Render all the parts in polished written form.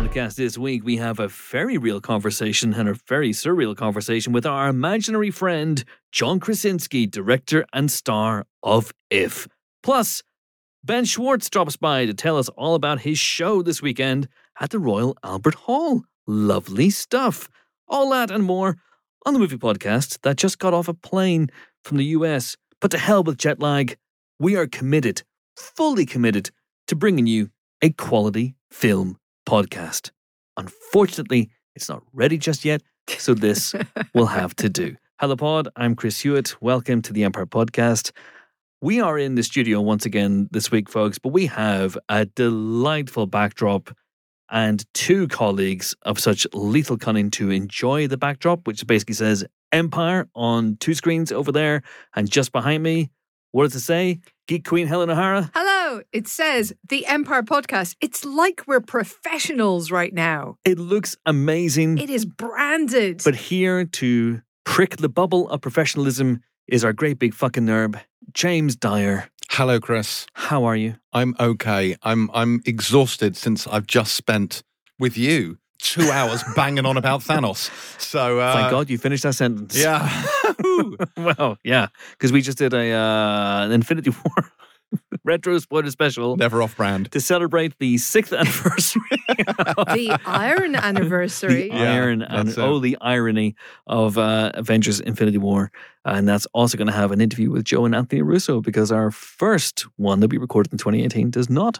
podcast this week, we have a very real conversation and a very surreal conversation with our imaginary friend, John Krasinski, director and star of If. Plus, Ben Schwartz drops by to tell us all about his show this weekend at the Royal Albert Hall. Lovely stuff. All that and more on the movie podcast that just got off a plane from the US. But to hell with jet lag, we are committed, fully committed, to bringing you a quality film podcast. Unfortunately, it's not ready just yet, so this will have to do. Hello, Pod. I'm Chris Hewitt. Welcome to the Empire Podcast. We are in the studio once again this week, folks, but we have a delightful backdrop and two colleagues of such lethal cunning to enjoy the backdrop, which basically says Empire on two screens over there, and just behind me, what does it say? Geek Queen Helen O'Hara. Hello. It says the Empire Podcast. It's like we're professionals right now. It looks amazing. It is branded. But here to prick the bubble of professionalism is our great big fucking nerd, James Dyer. Hello, Chris. How are you? I'm okay. I'm exhausted since I've just spent with you 2 hours banging on about Thanos. So thank God you finished that sentence. Yeah. Well, yeah, because we just did an Infinity War retro spoiler special. Never off brand. To celebrate the 6th anniversary. The Iron anniversary. The irony of Avengers Infinity War. And that's also going to have an interview with Joe and Anthony Russo, because our first one that we recorded in 2018 did not.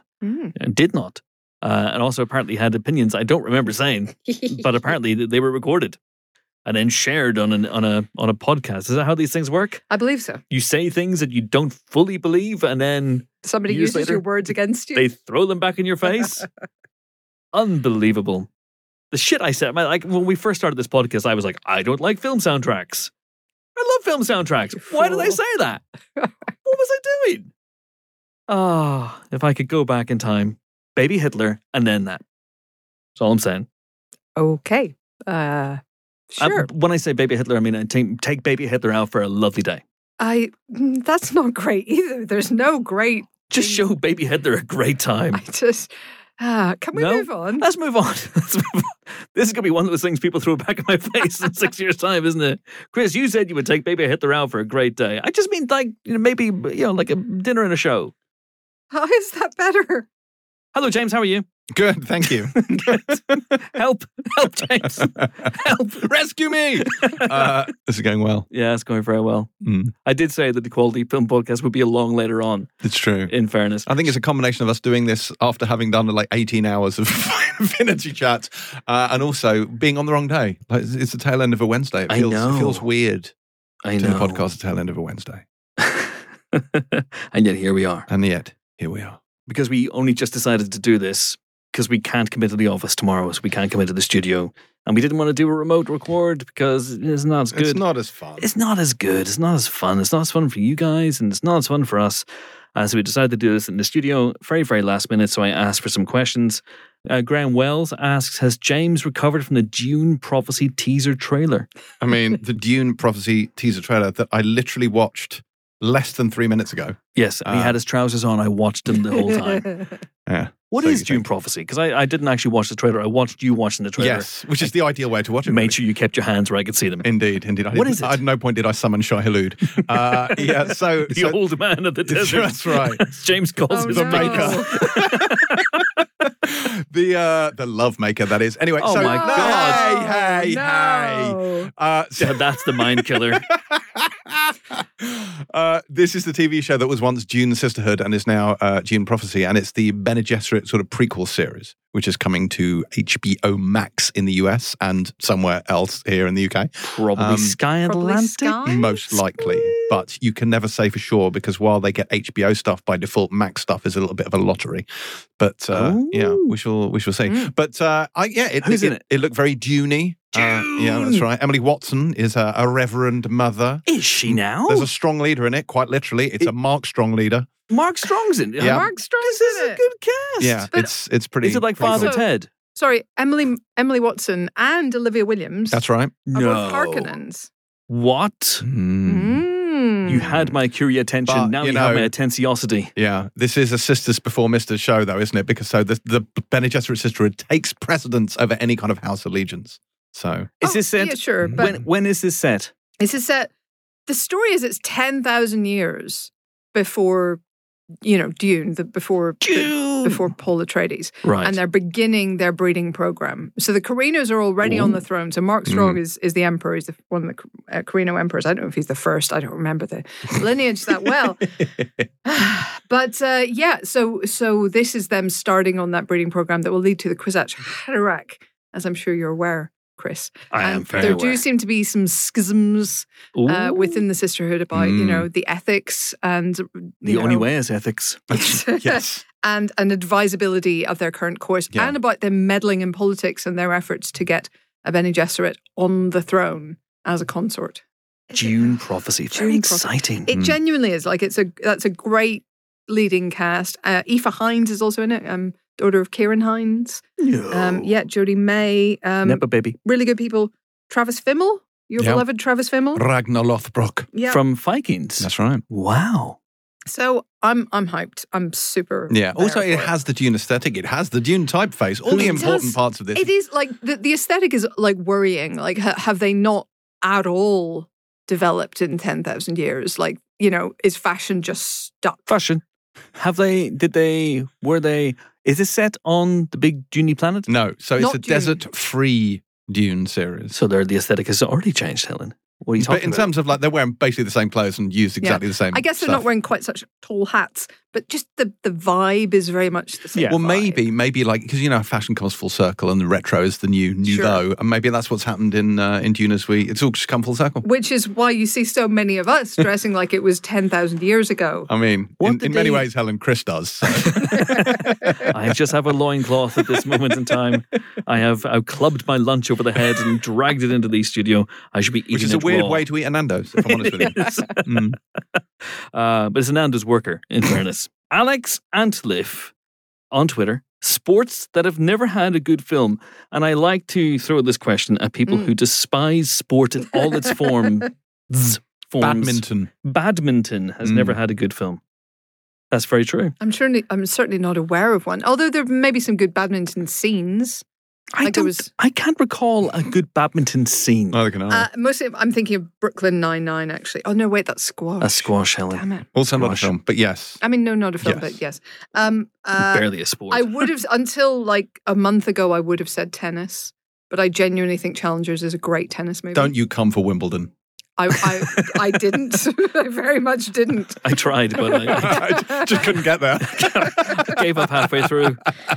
And also apparently had opinions I don't remember saying, but apparently they were recorded and then shared on a podcast. Is that how these things work? I believe so. You say things that you don't fully believe, and then somebody uses later, your words against you. They throw them back in your face. Unbelievable. The shit I said, like when we first started this podcast, I was like, I don't like film soundtracks. I love film soundtracks. Why did I say that? What was I doing? If I could go back in time, Baby Hitler, and then that. That's all I'm saying. Okay. Sure. When I say Baby Hitler, I mean take Baby Hitler out for a lovely day. That's not great either. There's no great. Just show Baby Hitler a great time. Can we move on? Let's move on. This is going to be one of those things people throw back in my face in 6 years' time, isn't it? Chris, you said you would take Baby Hitler out for a great day. I just mean maybe like a dinner and a show. How is that better? Hello, James. How are you? Good, thank you. Help, James. Help. Rescue me. This is going well. Yeah, it's going very well. I did say that the Quality Film Podcast would be along later on. It's true. In fairness. I think it's a combination of us doing this after having done like 18 hours of Infinity Chat and also being on the wrong day. Like, it's the tail end of a Wednesday. It feels weird to the podcast the tail end of a Wednesday. And yet here we are. Because we only just decided to do this because we can't commit to the office tomorrow, so we can't commit to the studio. And we didn't want to do a remote record because it's not as good. It's not as fun. It's not as good. It's not as fun. It's not as fun for you guys, and it's not as fun for us. So we decided to do this in the studio very, very last minute, so I asked for some questions. Graham Wells asks, has James recovered from the Dune Prophecy teaser trailer? I mean, the Dune Prophecy teaser trailer that I literally watched less than 3 minutes ago. Yes, and he had his trousers on. I watched him the whole time. Yeah. What is Dune Prophecy? Because I didn't actually watch the trailer. I watched you watching the trailer. Yes, which is the ideal way to watch it. Made sure you kept your hands where I could see them. Indeed. What is it? At no point did I summon Shai Hulud. The old man of the desert. That's right. James calls him the maker. The love maker, that is. Anyway, my God. Hey. That's the mind killer. This is the TV show that was once Dune Sisterhood and is now Dune Prophecy, and it's the Bene Gesserit sort of prequel series, which is coming to HBO Max in the US and somewhere else here in the UK. Probably Sky Atlantic? Most likely. But you can never say for sure, because while they get HBO stuff by default, Max stuff is a little bit of a lottery. But we shall see. But it looked very Dune-y. Yeah, that's right. Emily Watson is a reverend mother. Is she now? There's a strong leader in it, quite literally. It's a Mark Strong leader. Mark Strong's in it? Yeah. Mark Strong's in it. This is a good cast. Yeah, but it's pretty... Is it like Father Ted? Sorry, Emily Watson and Olivia Williams. That's right. Are both Harkonnens. What? You You had my curious attention. But, now you have my attentiosity. Yeah, this is a Sisters Before Misters show, though, isn't it? Because the Bene Gesserit sisterhood takes precedence over any kind of house allegiance. So is this set? Yeah, sure. But when is this set? This is set. The story is it's 10,000 years before, Dune, before Paul Atreides. Right. And they're beginning their breeding program. So the Carrinos are already on the throne. So Mark Strong is the emperor. He's one of the Carrino emperors. I don't know if he's the first. I don't remember the lineage that well. But so this is them starting on that breeding program that will lead to the Kwisatz Haderach, as I'm sure you're aware, Chris. I am very There aware. do seem to be some schisms within the sisterhood about, the ethics and the only way is ethics. yes. and advisability of their current course, and about them meddling in politics and their efforts to get a Bene Gesserit on the throne as a consort. Dune prophecy, very exciting. It genuinely is. Like that's a great leading cast. Aoife Hines is also in it. Daughter of Kieran Hines. Jodie May. Nepa baby. Really good people. Travis Fimmel, your beloved Travis Fimmel. Ragnar Lothbrok. From Vikings. That's right. Wow. So I'm hyped. I'm super. Yeah. Also, it has the Dune aesthetic. It has the Dune typeface. All the important parts of this. It is like the aesthetic is like worrying. Like, have they not at all developed in 10,000 years? Like, is fashion just stuck? Fashion. Were they, is this set on the big Dune planet? No. So it's Not a Dune. desert-free Dune series. So the aesthetic has already changed, Helen. What are you talking But in about? terms of they're wearing basically the same clothes and used exactly the same I guess they're stuff. not wearing quite such tall hats, but just the vibe is very much the same. Yeah. Well, vibe. maybe like, because fashion comes full circle and the retro is the new nouveau, and maybe that's what's happened in Dune it's all just come full circle. Which is why you see so many of us dressing like it was 10,000 years ago. I mean, in many ways, Helen, Chris does. So. I just have a loincloth at this moment in time. I've clubbed my lunch over the head and dragged it into the studio. I should be eating it Which is a weird raw. way to eat a Nando's, if I'm honest with you. But it's a Nando's worker, in fairness. Alex Antliff on Twitter. Sports that have never had a good film. And I like to throw this question at people who despise sport in all its forms. Badminton has never had a good film. That's very true. I'm certainly not aware of one. Although there may be some good badminton scenes. I can't recall a good badminton scene. Neither can I. Mostly, I'm thinking of Brooklyn Nine-Nine, actually. Oh, no, wait, that's Squash. A squash, Helen. Damn it. Also not a film, but yes. I mean, no, not a film, Yes. but yes. Barely a sport. I would have, until like a month ago, I would have said tennis. But I genuinely think Challengers is a great tennis movie. Don't you come for Wimbledon. I didn't. I very much didn't. I tried, but I just couldn't get there. gave up halfway through.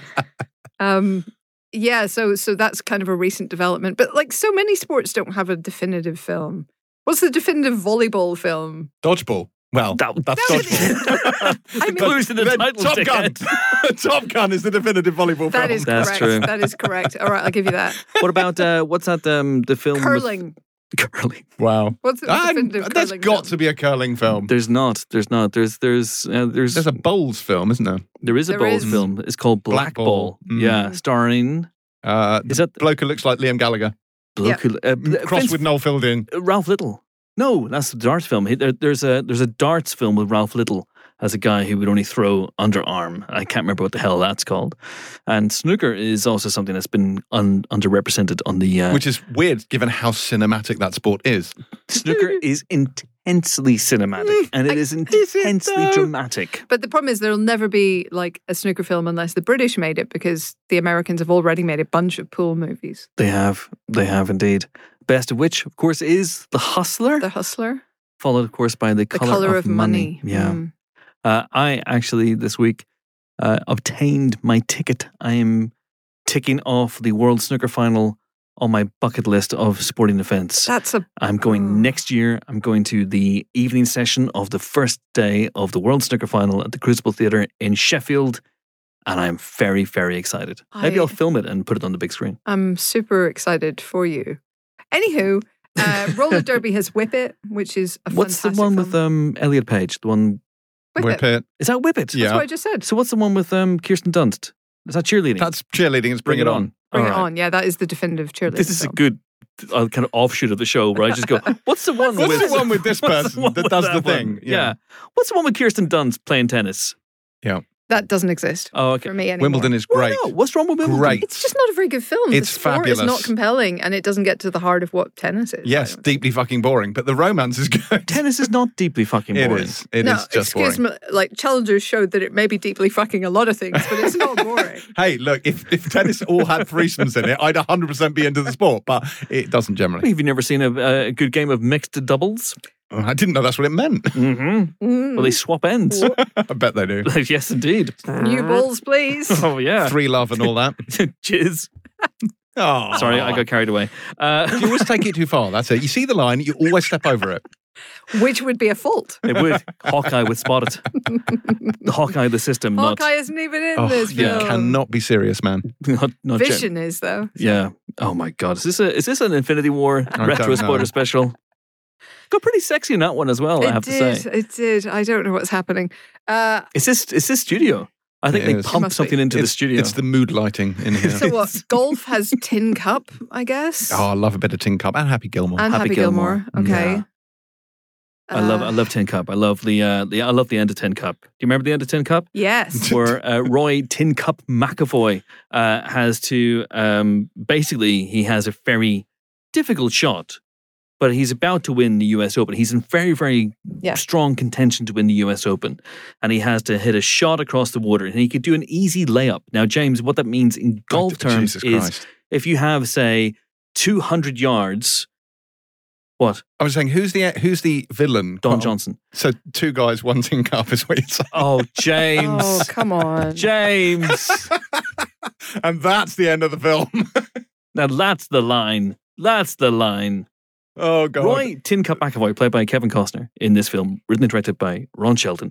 Yeah, so that's kind of a recent development. But like so many sports don't have a definitive film. What's the definitive volleyball film? Dodgeball. Well, that's Dodgeball. I mean, Clues to the title, Top Gun. dickhead. Top Gun is the definitive volleyball that film. is That's correct. true. That is correct. All right, I'll give you that. What about, what's that, the film? Curling. Curling. Wow. What's the definitive There's curling got film? to be a curling film. There's not. There's There's a bowls film, isn't there? there is a There bowls is. film. It's called Black Ball. Yeah, starring Is that bloke who looks like Liam Gallagher? bloke who, Crossed with Noel Fielding. Ralph Little. No, that's the darts film. There's a darts film with Ralph Little as a guy who would only throw underarm. I can't remember what the hell that's called. And snooker is also something that's been underrepresented on the... Which is weird given how cinematic that sport is. snooker is intensely cinematic and it is intensely dramatic. But the problem is there'll never be like a snooker film unless the British made it, because the Americans have already made a bunch of pool movies. They have indeed. Best of which, of course, is The Hustler. The Hustler. Followed, of course, by The Colour of Money. Yeah. Mm. I actually, this week, obtained my ticket. I am ticking off the World Snooker Final on my bucket list of sporting events. I'm going next year. I'm going to the evening session of the first day of the World Snooker Final at the Crucible Theatre in Sheffield. And I'm very, very excited. Maybe I'll film it and put it on the big screen. I'm super excited for you. Anywho, Roller Derby has Whip It, which is a What's the fantastic one film. with Elliot Page? The one... Whip It. Is that Whip It? Yeah. That's what I just said. So what's the one with Kirsten Dunst? Is that cheerleading? That's cheerleading. It's Bring It On. Bring All It right. On. Yeah, that is the definitive cheerleader This is a film. good kind of offshoot of the show where I just go, what's the one with this person that does the thing? Yeah. What's the one with Kirsten Dunst playing tennis? Yeah. That doesn't exist for me anymore. Wimbledon is great. No, what's wrong with Wimbledon? Great. It's just not a very good film. It's the sport fabulous. is not compelling, and it doesn't get to the heart of what tennis is. Yes, deeply fucking boring, but the romance is good. Tennis is not deeply fucking boring. It is. It is just boring. Excuse me, like Challengers showed that it may be deeply fucking a lot of things, but it's not boring. Hey, look, if tennis all had threesomes in it, I'd 100% be into the sport, but it doesn't generally. Have you never seen a good game of mixed doubles? I didn't know that's what it meant. Mm-hmm. Well, they swap ends. I bet they do. Yes, indeed. New balls, please. Oh, yeah. Free love and all that. Jizz. Oh, Sorry, I got carried away. You always take it too far. That's it. You see the line, you always step over it. Which would be a fault. It would. Hawkeye would spot it. The Hawkeye of the system. Hawkeye isn't even in this You film. cannot be serious, man. Not Vision is, though. Yeah. Oh, my God. Is this an Infinity War retro spoiler special? Got pretty sexy in that one as well, I have to say. It did. I don't know what's happening. Is this studio? I think they pumped something into the studio. It's the mood lighting in here. So what? Golf has Tin Cup, I guess. Oh, I love a bit of Tin Cup and Happy Gilmore. And Happy Gilmore. Okay. Yeah. I love Tin Cup. I love the end of Tin Cup. Do you remember the end of Tin Cup? Yes. Where Roy Tin Cup McAvoy has to basically he has a very difficult shot, but he's about to win the US Open. He's in very, very strong contention to win the US Open. And he has to hit a shot across the water. And he could do an easy layup. Now, James, what that means in golf terms is if you have, say, 200 yards... What? I was saying, who's the villain? Don Johnson. So 2 guys, 1 Tin Cup is what you're saying. Oh, James. Oh, come on. James. And that's the end of the film. Now, that's the line. That's the line. Oh, God. Roy Tin Cup McAvoy, played by Kevin Costner in this film, written and directed by Ron Shelton,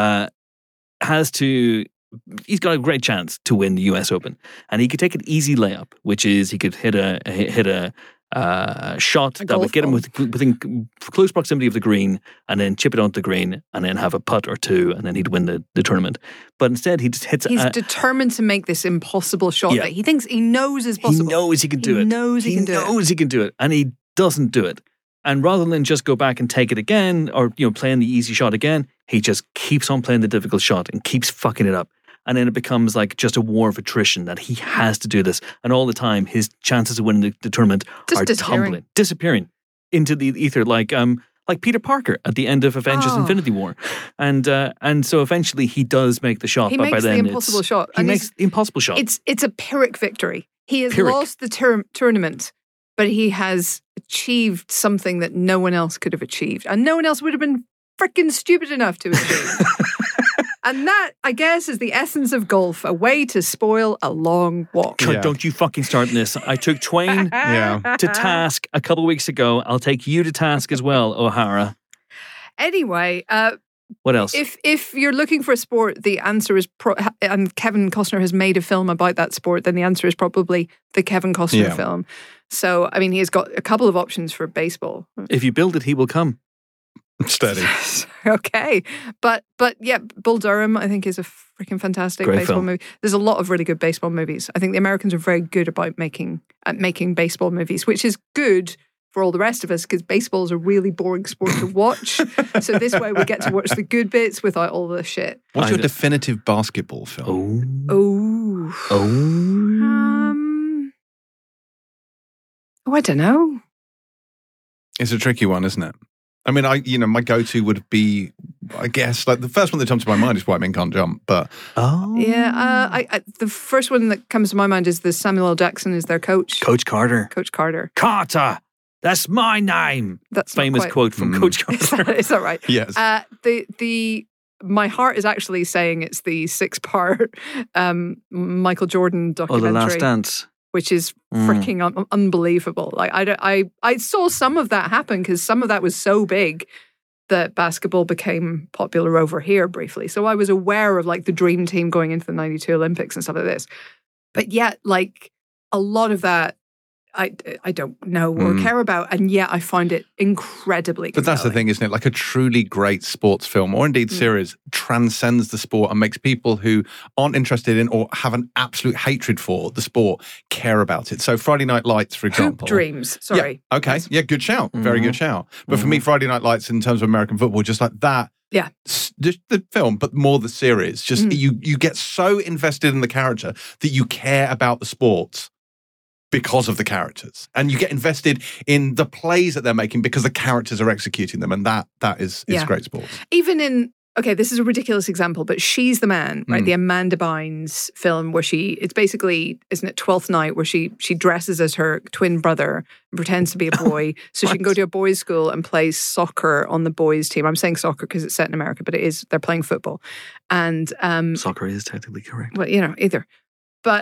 he's got a great chance to win the US Open. And he could take an easy layup, which is he could hit a shot that would get him within close proximity of the green and then chip it onto the green and then have a putt or two and then he'd win the tournament. But instead he just hits He's determined to make this impossible shot that he thinks he knows is possible. He knows he can do it. He knows he can do it. And he doesn't do it. And rather than just go back and take it again or playing the easy shot again, he just keeps on playing the difficult shot and keeps fucking it up. And then it becomes like just a war of attrition that he has to do this. And all the time, his chances of winning the tournament are disappearing into the ether, like Peter Parker at the end of Avengers Infinity War. And so eventually he does make the shot. He makes the impossible shot. He makes the impossible shot. It's a Pyrrhic victory. He has lost the tournament, but he has achieved something that no one else could have achieved. And no one else would have been freaking stupid enough to achieve. And that, I guess, is the essence of golf, a way to spoil a long walk. God, don't you fucking start this. I took Twain to task a couple of weeks ago. I'll take you to task as well, O'Hara. Anyway, what else? If you're looking for a sport, the answer is, and Kevin Costner has made a film about that sport, then the answer is probably the Kevin Costner film. So, I mean, he's got a couple of options for baseball. If you build it, he will come. Steady. Okay. But yeah, Bull Durham, I think, is a freaking fantastic baseball movie. There's a lot of really good baseball movies. I think the Americans are very good about making baseball movies, which is good for all the rest of us because baseball is a really boring sport to watch. So this way we get to watch the good bits without all the shit. What's your definitive basketball film? I don't know. It's a tricky one, isn't it? I mean, my go-to would be, I guess, like the first one that comes to my mind is White Men Can't Jump, but... the first one that comes to my mind is the Samuel L. Jackson is their coach. Coach Carter. Carter, that's my name. That's famous quote from Coach Carter. Is that right? Yes. My heart is actually saying it's the 6-part Michael Jordan documentary. The Last Dance. Which is freaking unbelievable. Like I saw some of that happen because some of that was so big that basketball became popular over here briefly. So I was aware of like the dream team going into the 92 Olympics and stuff like this. But yet, like a lot of that I don't know or care about, and yet I find it incredibly compelling. But that's the thing, isn't it? Like a truly great sports film, or indeed series, transcends the sport and makes people who aren't interested in or have an absolute hatred for the sport care about it. So Friday Night Lights, for example. Hoop Dreams, sorry. Yeah, okay, yeah, good shout. Very good shout. But for me, Friday Night Lights in terms of American football, just like that. Yeah. The film, but more the series. Just you get so invested in the character that you care about the sport because of the characters, and you get invested in the plays that they're making because the characters are executing them, and that is great sports. Even in, okay, this is a ridiculous example, but She's the Man, right? The Amanda Bynes film where it's basically, isn't it, 12th Night, where she dresses as her twin brother and pretends to be a boy so she can go to a boys' school and play soccer on the boys' team. I'm saying soccer because it's set in America, but they're playing football. And soccer is technically correct. Well, either. But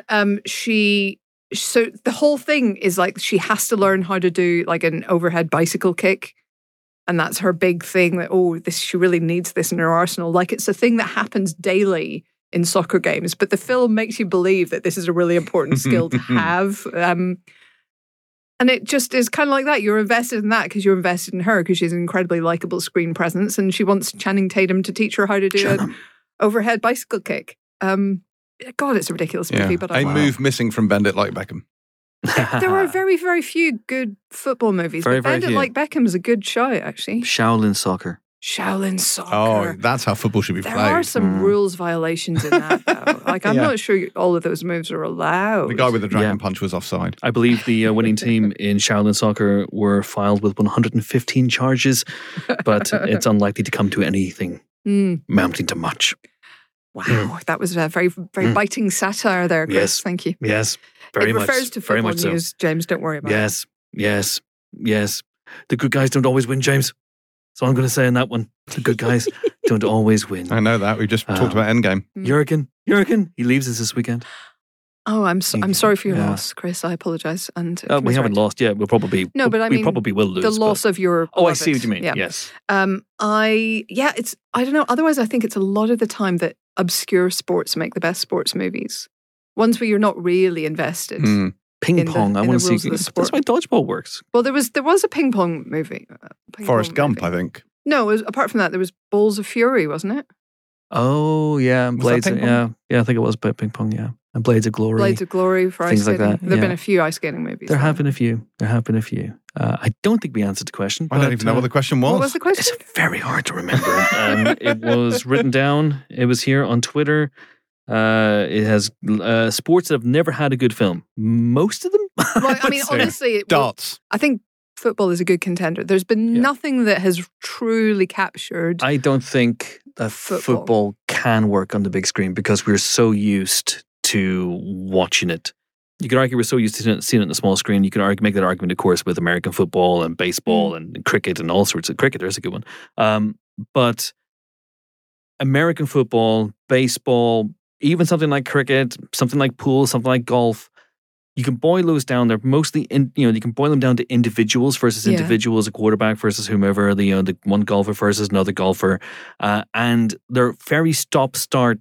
so the whole thing is like she has to learn how to do like an overhead bicycle kick. And that's her big thing that, she really needs this in her arsenal. Like it's a thing that happens daily in soccer games. But the film makes you believe that this is a really important skill to have. And it just is kind of like that. You're invested in that because you're invested in her because she's an incredibly likable screen presence. And she wants Channing Tatum to teach her how to do an overhead bicycle kick. God, it's a ridiculous movie. But a move missing from Bend It Like Beckham. There are very, very few good football movies. But Bend It Like Beckham is a good show, actually. Shaolin Soccer. Oh, that's how football should be played. There are some rules violations in that, though. Like, I'm not sure all of those moves are allowed. The guy with the dragon punch was offside. I believe the winning team in Shaolin Soccer were filed with 115 charges, but it's unlikely to come to anything amounting to much. Wow, that was a very, very biting satire there, Chris. Yes. Thank you. Yes, very much. It refers to football news, James. Don't worry about it. Yes. The good guys don't always win, James. So I'm going to say in that one, the good guys don't always win. I know that. We just talked about Endgame. Jurgen, he leaves us this weekend. Oh, I'm sorry for your loss, Chris. I apologise. And we haven't lost yet. We'll probably we probably will lose. The loss of your I see what you mean. Yeah. Yes. I don't know. Otherwise, I think it's a lot of the time that obscure sports make the best sports movies. Ones where you're not really invested. Ping pong. I want to see. That's why dodgeball works. Well, there was a ping pong movie. Forrest Gump, I think. No, apart from that, there was Balls of Fury, wasn't it? Oh yeah, and Blades. Yeah, I think it was ping pong. Yeah, and Blades of Glory. Blades of Glory for ice skating. Like that. There've been a few ice skating movies. There have been a few. I don't think we answered the question. I don't even know what the question was. What was the question? It's very hard to remember. It was written down. It was here on Twitter. It has sports that have never had a good film. Most of them. Well, I mean, honestly, darts. I think football is a good contender. There's been nothing that has truly captured. I don't think that football can work on the big screen because we're so used to watching it. You could argue we're so used to seeing it on the small screen. You could make that argument, of course, with American football and baseball and cricket and all sorts of cricket. There's a good one. But American football, baseball, even something like cricket, something like pool, something like golf, you can boil those down. They're mostly, you can boil them down to individuals versus individuals, a quarterback versus whomever, the one golfer versus another golfer. And they're very stop-start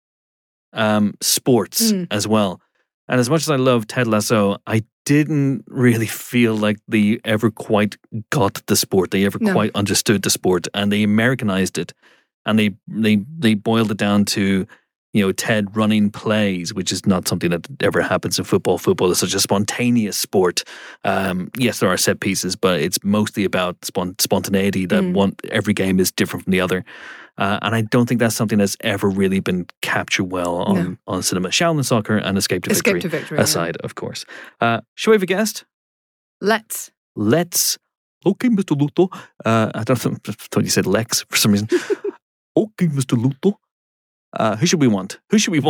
sports as well. And as much as I love Ted Lasso, I didn't really feel like they ever quite got the sport. They ever quite understood the sport, and they Americanized it, and they boiled it down to Ted running plays, which is not something that ever happens in football. Football is such a spontaneous sport. Yes, there are set pieces, but it's mostly about spontaneity. That every game is different from the other. And I don't think that's something that's ever really been captured well on cinema. Shaolin Soccer and Escape to Victory aside, of course. Shall we have a guest? Let's. Okay, Mr. Luto. I thought you said Lex for some reason. Okay, Mr. Luto. Who should we want? Who should we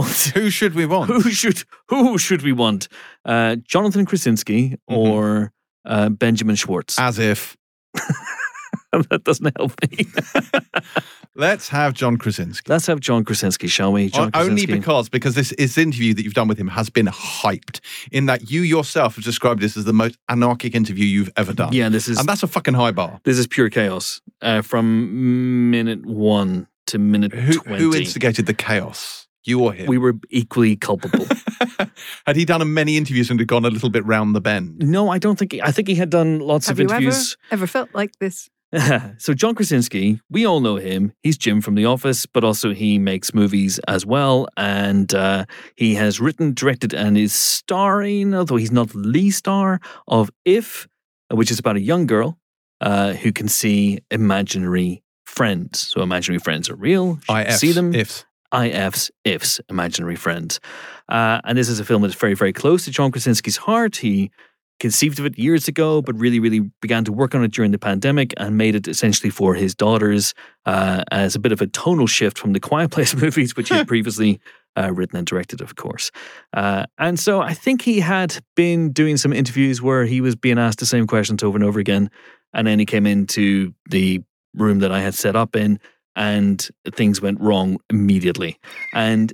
want? Jonathan Krasinski or Benjamin Schwartz? As if. That doesn't help me. Let's have John Krasinski. Let's have John Krasinski, shall we? Only because this interview that you've done with him has been hyped, in that you yourself have described this as the most anarchic interview you've ever done. Yeah, and that's a fucking high bar. This is pure chaos from minute 1 to minute 20. Who instigated the chaos? You or him? We were equally culpable. Had he done many interviews and had gone a little bit round the bend? No, I don't think. I think he had done lots of interviews. Ever felt like this? So John Krasinski, we all know him. He's Jim from The Office, but also he makes movies as well. And he has written, directed, and is starring, although he's not the lead star, of If, which is about a young girl who can see imaginary friends. So imaginary friends are real. She can see them. Ifs. Ifs, imaginary friends. And this is a film that's very, very close to John Krasinski's heart. He conceived of it years ago, but really, really began to work on it during the pandemic and made it essentially for his daughters as a bit of a tonal shift from the Quiet Place movies, which he had previously written and directed, of course. And so I think he had been doing some interviews where he was being asked the same questions over and over again. And then he came into the room that I had set up in, and things went wrong immediately. And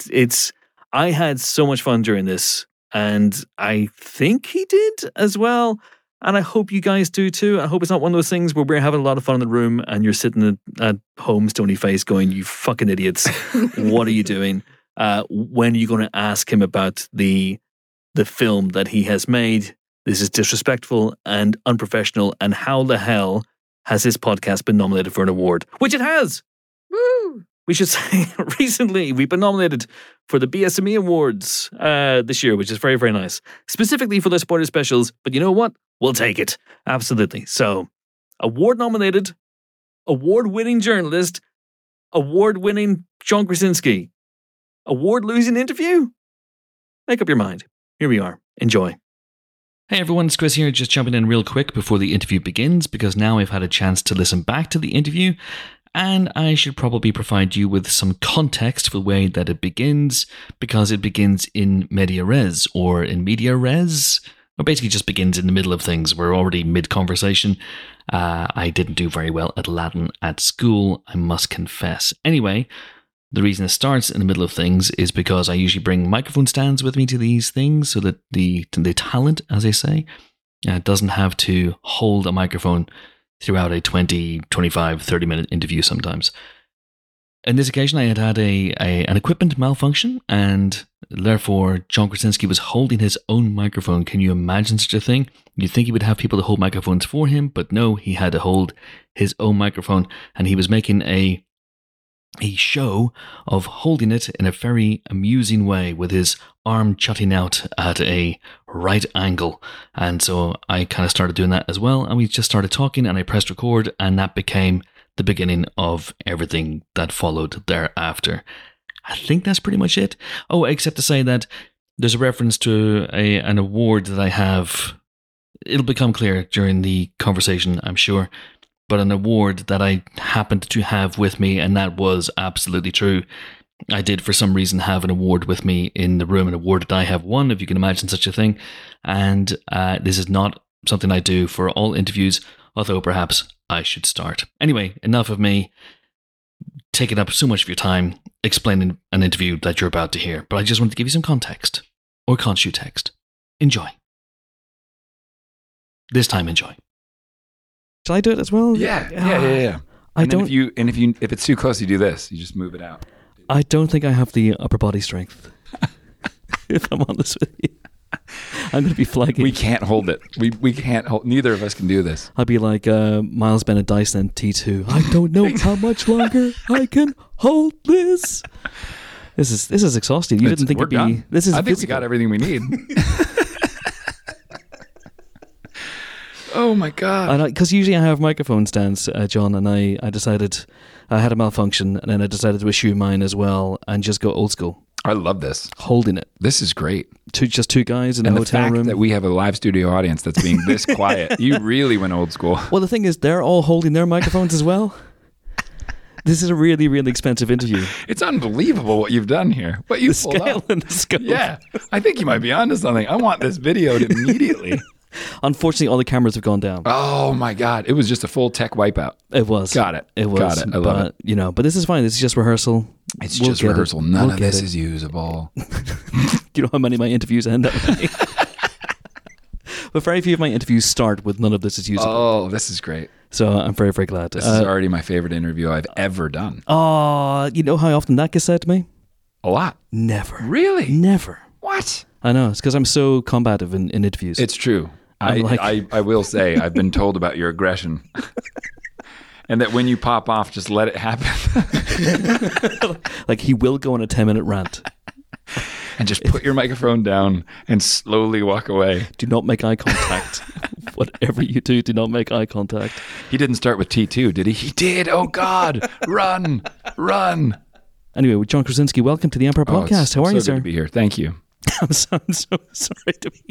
I had so much fun during this. And I think he did as well. And I hope you guys do too. I hope it's not one of those things where we're having a lot of fun in the room and you're sitting at home, stony face, going, "You fucking idiots. What are you doing?" When are you going to ask him about the film that he has made? This is disrespectful and unprofessional. And how the hell has this podcast been nominated for an award? Which it has. Woo! We should say recently we've been nominated for the BSME Awards this year, which is very, very nice. Specifically for the spoiler specials. But you know what? We'll take it. Absolutely. So, award-nominated, award-winning journalist, award-winning John Krasinski, award-losing interview? Make up your mind. Here we are. Enjoy. Hey everyone, it's Chris here, just jumping in real quick before the interview begins, because now I've had a chance to listen back to the interview, and I should probably provide you with some context for the way that it begins, because it begins in media res, or in media res, or basically just begins in the middle of things. We're already mid-conversation. I didn't do very well at Latin at school, I must confess. Anyway, the reason it starts in the middle of things is because I usually bring microphone stands with me to these things so that the talent, as I say, doesn't have to hold a microphone throughout a 20, 25, 30-minute interview sometimes. On this occasion, I had an equipment malfunction, and therefore John Krasinski was holding his own microphone. Can you imagine such a thing? You'd think he would have people to hold microphones for him, but no, he had to hold his own microphone, and he was making a show of holding it in a very amusing way with his arm jutting out at a right angle. And so I kind of started doing that as well. And we just started talking and I pressed record, and that became the beginning of everything that followed thereafter. I think that's pretty much it. Oh, except to say that there's a reference to an award that I have. It'll become clear during the conversation, I'm sure. But an award that I happened to have with me, and that was absolutely true. I did, for some reason, have an award with me in the room, an award that I have won, if you can imagine such a thing. And this is not something I do for all interviews, although perhaps I should start. Anyway, enough of me taking up so much of your time explaining an interview that you're about to hear. But I just wanted to give you some context, or context. Enjoy. This time, enjoy. Shall I do it as well? Yeah. If it's too close, you do this. You just move it out. I don't think I have the upper body strength. If I'm honest with you, I'm going to be flagging. We can't hold it. We can't hold. Neither of us can do this. I'd be like Miles Bennett Dyson T2. I don't know how much longer I can hold this. This is exhausting. You didn't think it'd be. Done. This is. I think we got everything we need. Oh my God. Because usually I have microphone stands, John, and I decided I had a malfunction, and then I decided to issue mine as well and just go old school. I love this. Holding it. This is great. Just two guys in a hotel room. And the fact that we have a live studio audience that's being this quiet, you really went old school. Well, the thing is, they're all holding their microphones as well. This is a really, really expensive interview. It's unbelievable what you've done here. What you pulled scale up. and the scope. Yeah. I think you might be onto something. I want this videoed immediately. Unfortunately, all the cameras have gone down. Oh my God. It was just a full tech wipeout. It was. Got it. It was. Got it. I love it. But this is fine. This is just rehearsal. It's just rehearsal. None of this is usable. You know how many of my interviews end that way? But very few of my interviews start with none of this is usable. Oh, this is great. So I'm very, very glad. This is already my favorite interview I've ever done. Oh, you know how often that gets said to me? A lot. Never. Really? Never. What? I know. It's because I'm so combative in interviews. It's true. I will say I've been told about your aggression. And that when you pop off, just let it happen. Like he will go on a 10-minute rant. And just put your microphone down and slowly walk away. Do not make eye contact. Whatever you do not make eye contact. He didn't start with T2, did he? He did. Oh, God. Run. Anyway, with John Krasinski, welcome to the Empire Podcast. How are you, so sir? Good to be here. Thank you. I'm so sorry to be.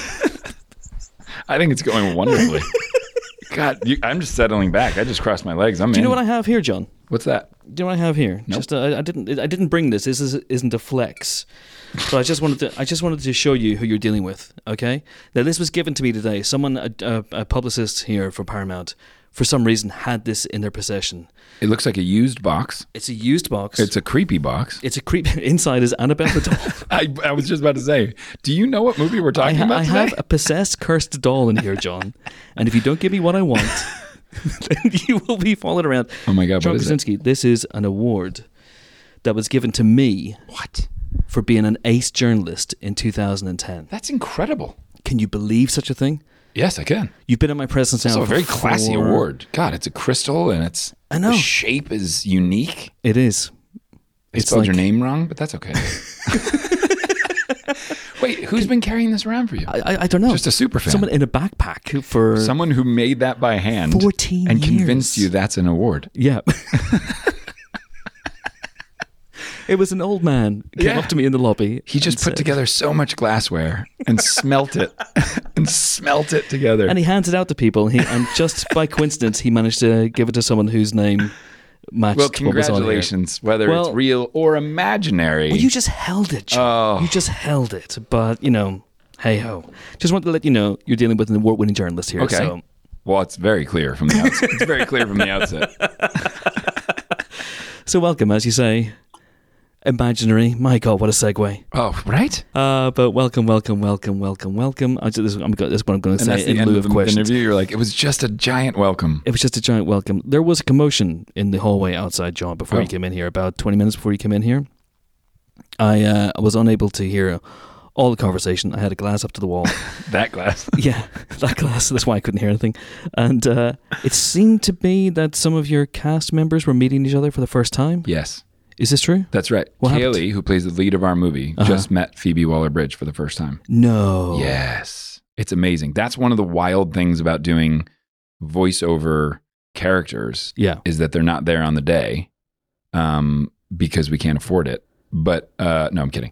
I think it's going wonderfully. God, I'm just settling back. I just crossed my legs. Do you know what I have here, John? What's that? Do you know what I have here? Nope. Just I didn't bring this. This isn't a flex. But I just wanted to show you who you're dealing with. Okay. Now this was given to me today. Someone, a publicist here for Paramount, for some reason had this in their possession. It looks like a used box. It's a used box. It's a creepy box. It's a creep. Inside is Annabelle the doll. I was just about to say, do you know what movie we're talking about today? I have a possessed, cursed doll in here, John. And if you don't give me what I want, then you will be followed around. Oh my God, John what is Krasinski, this is an award that was given to me. What? For being an ace journalist in 2010. That's incredible. Can you believe such a thing? Yes, I can. You've been at my presence now. It's a very classy award. God, it's a crystal and I know. The shape is unique. It is. They spelled your name wrong, but that's okay. Wait, who's been carrying this around for you? I don't know. Just a super fan. Someone in a backpack for... Someone who made that by hand. 14 and years. convinced you that's an award. Yeah. It was an old man came up to me in the lobby. He just put together so much glassware and smelt it together. And he hands it out to people. And just by coincidence, he managed to give it to someone whose name matched well, what was on here. congratulations, whether it's real or imaginary. Well, you just held it, John. Oh. You just held it. But, hey ho. Just wanted to let you know you're dealing with an award-winning journalist here. Okay. So. Well, it's very clear from the outset. It's very clear from the outset. So welcome, as you say. Imaginary. My God, what a segue. Oh, right? But welcome. This is what I'm going to say in lieu of questions. The interview, you're like, it was just a giant welcome. It was just a giant welcome. There was a commotion in the hallway outside, John, before you came in here, about 20 minutes before you came in here. I was unable to hear all the conversation. I had a glass up to the wall. That glass? Yeah, that glass. That's why I couldn't hear anything. And it seemed to be that some of your cast members were meeting each other for the first time. Yes. Is this true? That's right. Kaylee, who plays the lead of our movie, just met Phoebe Waller-Bridge for the first time. No. Yes. It's amazing. That's one of the wild things about doing voiceover characters is that they're not there on the day because we can't afford it. But no, I'm kidding.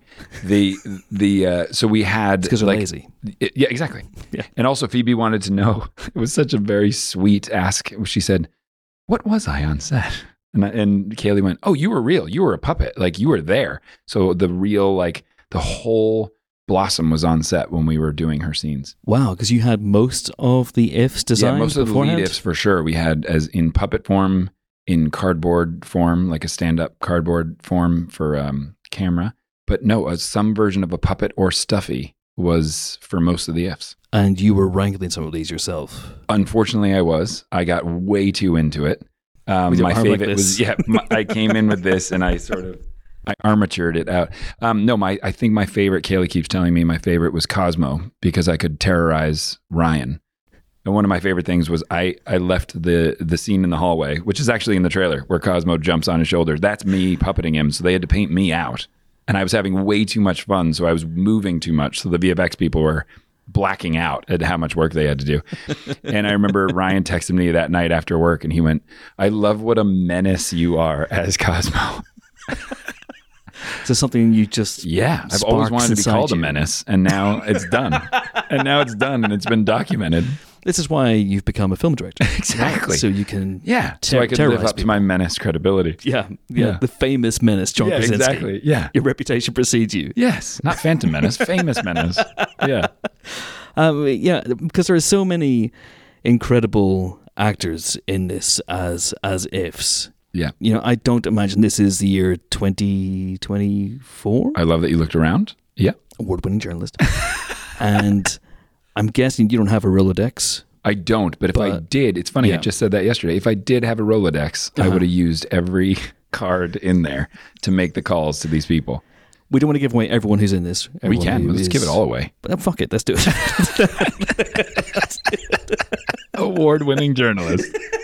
So we had because they're lazy. Yeah, exactly. Yeah. And also Phoebe wanted to know. It was such a very sweet ask. She said, "What was I on set?" And Kaylee went, "Oh, you were real. You were a puppet. Like you were there." So the real, like the whole Blossom was on set when we were doing her scenes. Wow, because you had most of the ifs designed. Yeah, most of beforehand? the lead ifs for sure. We had as in puppet form, in cardboard form, like a stand-up cardboard form for camera. But no, some version of a puppet or stuffy was for most of the ifs. And you were wrangling some of these yourself. Unfortunately, I was. I got way too into it. My favorite was, I came in with this and I armatured it out. I think my favorite, Kaylee keeps telling me my favorite was Cosmo because I could terrorize Ryan. And one of my favorite things was I left the scene in the hallway, which is actually in the trailer, where Cosmo jumps on his shoulder. That's me puppeting him. So they had to paint me out. And I was having way too much fun. So I was moving too much. So the VFX people were blacking out at how much work they had to do. And I remember Ryan texted me that night after work and he went, "I love what a menace you are as Cosmo." So something you just I've always wanted to be called a menace, and now it's done. And it's been documented. This is why you've become a film director. Exactly. Right? So you can so I can live up to my menace credibility. Yeah. The famous menace, John Krasinski. Exactly. Yeah. Your reputation precedes you. Yes. Not Phantom Menace, famous menace. Yeah. Because there are so many incredible actors in this as ifs. Yeah. I don't imagine this is the year 2024. I love that you looked around. Yeah. Award-winning journalist. And I'm guessing you don't have a Rolodex. I don't, but if I did, it's funny, I just said that yesterday. If I did have a Rolodex, I would have used every card in there to make the calls to these people. We don't want to give away everyone who's in this. We can. Let's give it all away. But fuck it. Let's do it. Award-winning journalist.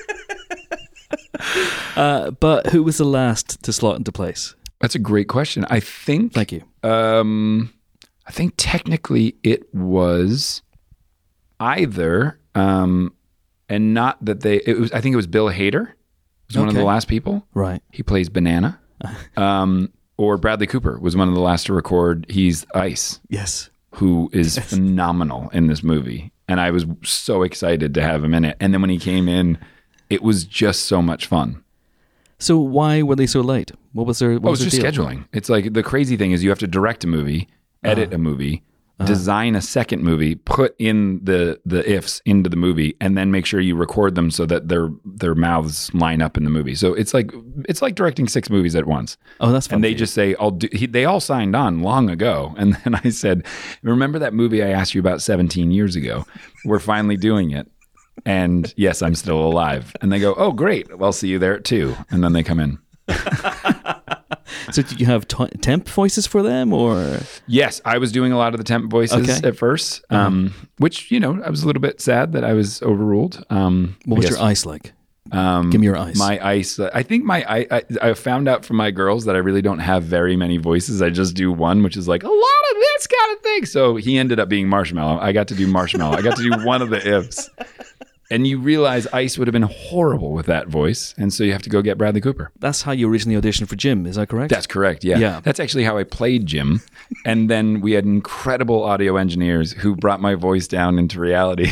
But who was the last to slot into place? That's a great question. I think. Thank you. I think technically it was either, and not that they. It was. I think it was Bill Hader. Was one of the last people. Right. He plays Banana. Or Bradley Cooper was one of the last to record. He's Ice. Yes. Who is phenomenal in this movie. And I was so excited to have him in it. And then when he came in, it was just so much fun. So why were they so late? What was their? What was just deal? Scheduling. It's like the crazy thing is you have to direct a movie, edit a movie, design a second movie, put in the ifs into the movie, and then make sure you record them so that their mouths line up in the movie. So it's like directing 6 movies at once. Oh, that's fun. And they just say, they all signed on long ago. And then I said, remember that movie I asked you about 17 years ago? We're finally doing it. And yes, I'm still alive. And they go, oh, great. Well, see you there at 2. And then they come in. So did you have temp voices for them, or? Yes, I was doing a lot of the temp voices at first, which, I was a little bit sad that I was overruled. What was your ice like? Give me your ice. My ice, I think I found out from my girls that I really don't have very many voices. I just do one, which is like a lot of this kind of thing. So he ended up being Marshmallow. I got to do Marshmallow. I got to do one of the ifs. And you realize Ice would have been horrible with that voice. And so you have to go get Bradley Cooper. That's how you originally auditioned for Jim. Is that correct? That's correct, yeah. That's actually how I played Jim. And then we had incredible audio engineers who brought my voice down into reality.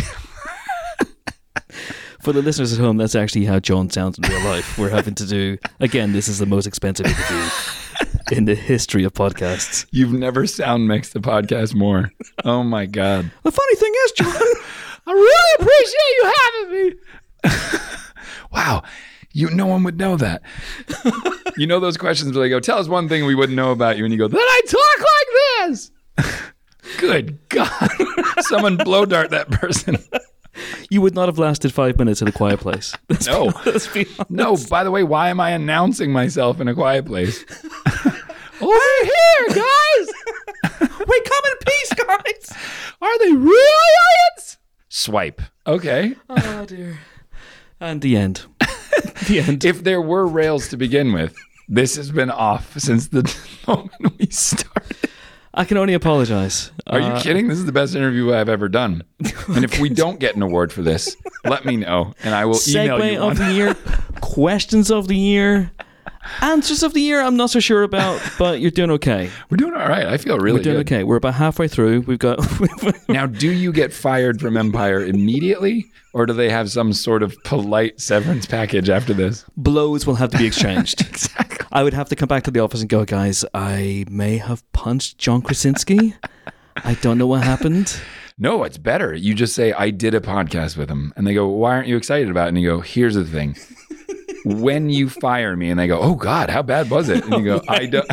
For the listeners at home, that's actually how John sounds in real life. We're having to do, again, this is the most expensive interview in the history of podcasts. You've never sound mixed a podcast more. Oh my God. The funny thing is, John, I really appreciate you having me. Wow. No one would know that. You know those questions where they go, tell us one thing we wouldn't know about you. And you go, then I talk like this. Good God. Someone blow dart that person. You would not have lasted 5 minutes in A Quiet Place. Let's be honest. No, by the way, why am I announcing myself in A Quiet Place? Over here, guys. We come in peace, guys. Are they really aliens? Swipe. Okay. Oh, dear. And the end. The end. If there were rails to begin with, this has been off since the moment we started. I can only apologize. Are you kidding? This is the best interview I've ever done. And if we don't get an award for this, let me know, and I will email you of the year, questions of the year, answers of the year. I'm not so sure about, but you're doing okay. We're doing all right. I feel really We're doing good. Okay. We're about halfway through. We've got. Now, do you get fired from Empire immediately, or do they have some sort of polite severance package after this? Blows will have to be exchanged. Exactly. I would have to come back to the office and go, guys, I may have punched John Krasinski. I don't know what happened. No, it's better. You just say, I did a podcast with him. And they go, why aren't you excited about it? And you go, here's the thing. When you fire me, and they go, oh God, how bad was it? And you go, I don't.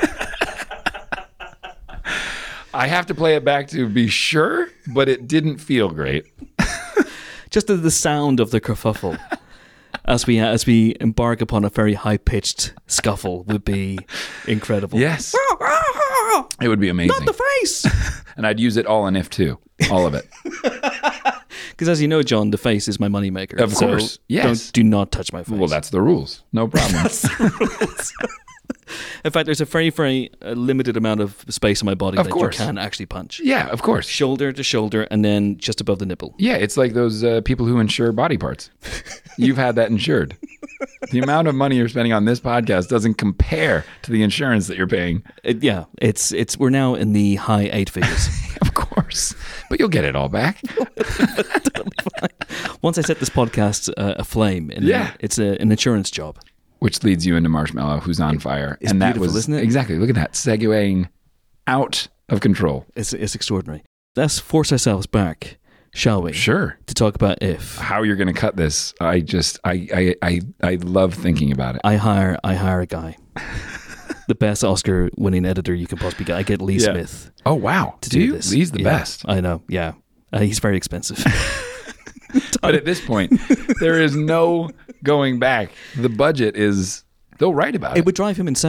I have to play it back to be sure, but it didn't feel great. Just the sound of the kerfuffle as we embark upon a very high-pitched scuffle would be incredible. Yes. It would be amazing. Not the face! And I'd use it all in if too. All of it. Because as you know, John, the face is my moneymaker. Of course. Yes. Do not touch my face. Well, that's the rules. No problem. That's the rules. In fact, there's a very, very limited amount of space in my body that you can actually punch. Yeah, of course. Shoulder to shoulder and then just above the nipple. Yeah, it's like those people who insure body parts. You've had that insured. The amount of money you're spending on this podcast doesn't compare to the insurance that you're paying. We're now in the high 8 figures. Of course. But you'll get it all back. Totally fine. Once I set this podcast aflame, it's an insurance job. Which leads you into Marshmallow, who's on fire. It's beautiful, isn't it? Exactly. Look at that. Segueing out of control. It's extraordinary. Let's force ourselves back, shall we? Sure. To talk about If. How you're going to cut this. I love thinking about it. I hire a guy. The best Oscar-winning editor you can possibly get. I get Lee Smith. Oh, wow. To do this. Lee's the best. I know, yeah. He's very expensive. But at this point, there is no going back. The budget is, they'll write about it. It would drive him insane.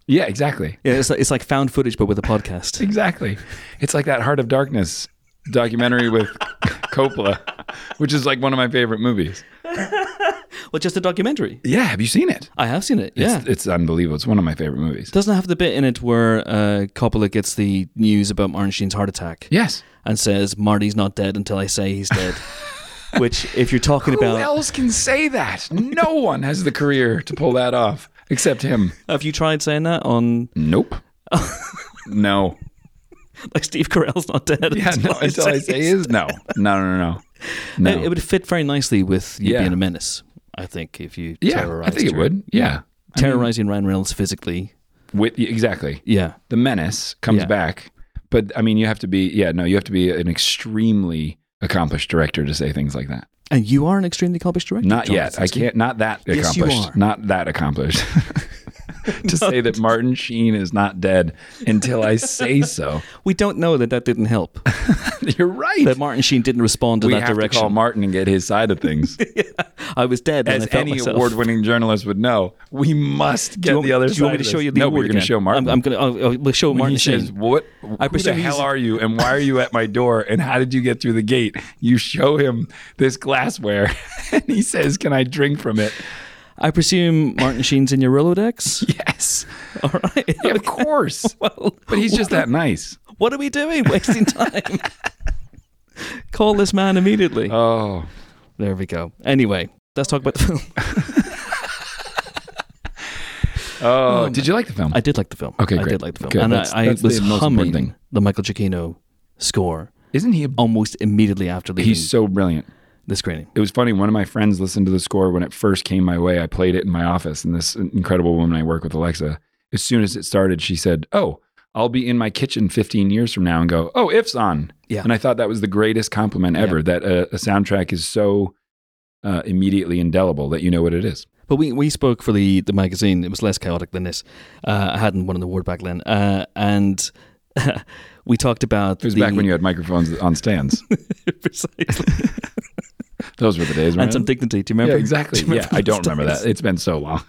Yeah, exactly. Yeah, it's like found footage, but with a podcast. Exactly. It's like that Heart of Darkness documentary with Coppola, which is like one of my favorite movies. Well, just a documentary. Yeah, have you seen it? I have seen it. Yeah, it's unbelievable. It's one of my favorite movies. Doesn't it have the bit in it where Coppola gets the news about Martin Sheen's heart attack? Yes, and says Marty's not dead until I say he's dead. Which, if you're talking about, who else can say that? No one has the career to pull that off except him. Have you tried saying that on? Nope. No. Like Steve Carell's not dead. Yeah, until I say he is. No. It would fit very nicely with you being a menace. I think if you terrorized, I think it would. Yeah, terrorizing Ryan Reynolds physically. Exactly. Yeah, the menace comes back, but I mean, you have to be. Yeah, no, you have to be an extremely accomplished director to say things like that. And you are an extremely accomplished director. Not yet. I can't. Not that accomplished. Yes, you are. Not that accomplished. To say that Martin Sheen is not dead until I say so. We don't know that didn't help. You're right. That Martin Sheen didn't respond to that direction. We have to call Martin and get his side of things. Yeah. I was dead. As any award-winning journalist would know, we must get the other side. Do you want me to show you the award? No, we're going to show Martin. I'm going to. We'll show Martin Sheen. Says, "What? Who the hell are you? And why are you at my door? And how did you get through the gate?" You show him this glassware, and he says, "Can I drink from it?" I presume Martin Sheen's in your Rolodex? Yes. All right. Yeah, of course. Well, but he's just that nice. What are we doing? Wasting time. Call this man immediately. Oh. There we go. Anyway, let's talk about the film. Oh, did you like the film? I did like the film. Okay, great. I did like the film. Good. And I was humming the Michael Giacchino score. Isn't he almost immediately after leaving? He's so brilliant. The screening. It was funny. One of my friends listened to the score when it first came my way. I played it in my office, and this incredible woman I work with, Alexa, as soon as it started, she said, "Oh, I'll be in my kitchen 15 years from now," and go, "Oh, If's on." Yeah. And I thought that was the greatest compliment ever, that a soundtrack is so immediately indelible that you know what it is. But we spoke for the magazine. It was less chaotic than this. I hadn't won an award back then. And we talked about... It was back when you had microphones on stands. Precisely. Those were the days, right? And some dignity. Do you remember? Yeah, exactly. I don't remember that. It's been so long.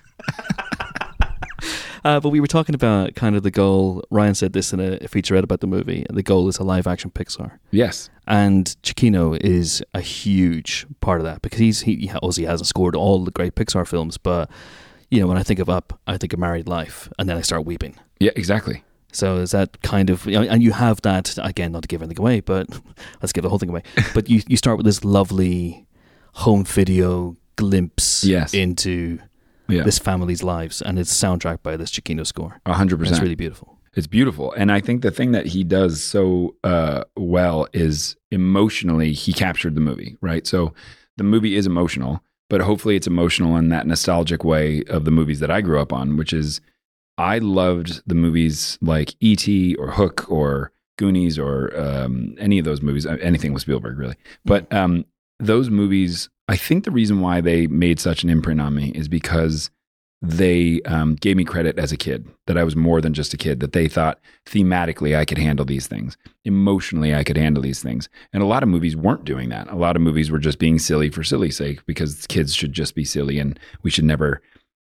But we were talking about kind of the goal. Ryan said this in a featurette about the movie. The goal is a live-action Pixar. Yes. And Giacchino is a huge part of that, because he hasn't scored all the great Pixar films, but you know, when I think of Up, I think of Married Life, and then I start weeping. Yeah, exactly. So is that kind of, and you have that, again, not to give anything away, but let's give the whole thing away. But you start with this lovely home video glimpse into this family's lives, and it's soundtracked by this Giacchino score. 100%. It's really beautiful. It's beautiful. And I think the thing that he does so well is emotionally, he captured the movie, right? So the movie is emotional, but hopefully it's emotional in that nostalgic way of the movies that I grew up on, which is, I loved the movies like E.T. or Hook or Goonies or any of those movies, anything with Spielberg, really. But those movies, I think the reason why they made such an imprint on me is because they gave me credit as a kid, that I was more than just a kid, that they thought thematically I could handle these things. Emotionally, I could handle these things. And a lot of movies weren't doing that. A lot of movies were just being silly for silly's sake, because kids should just be silly and we should never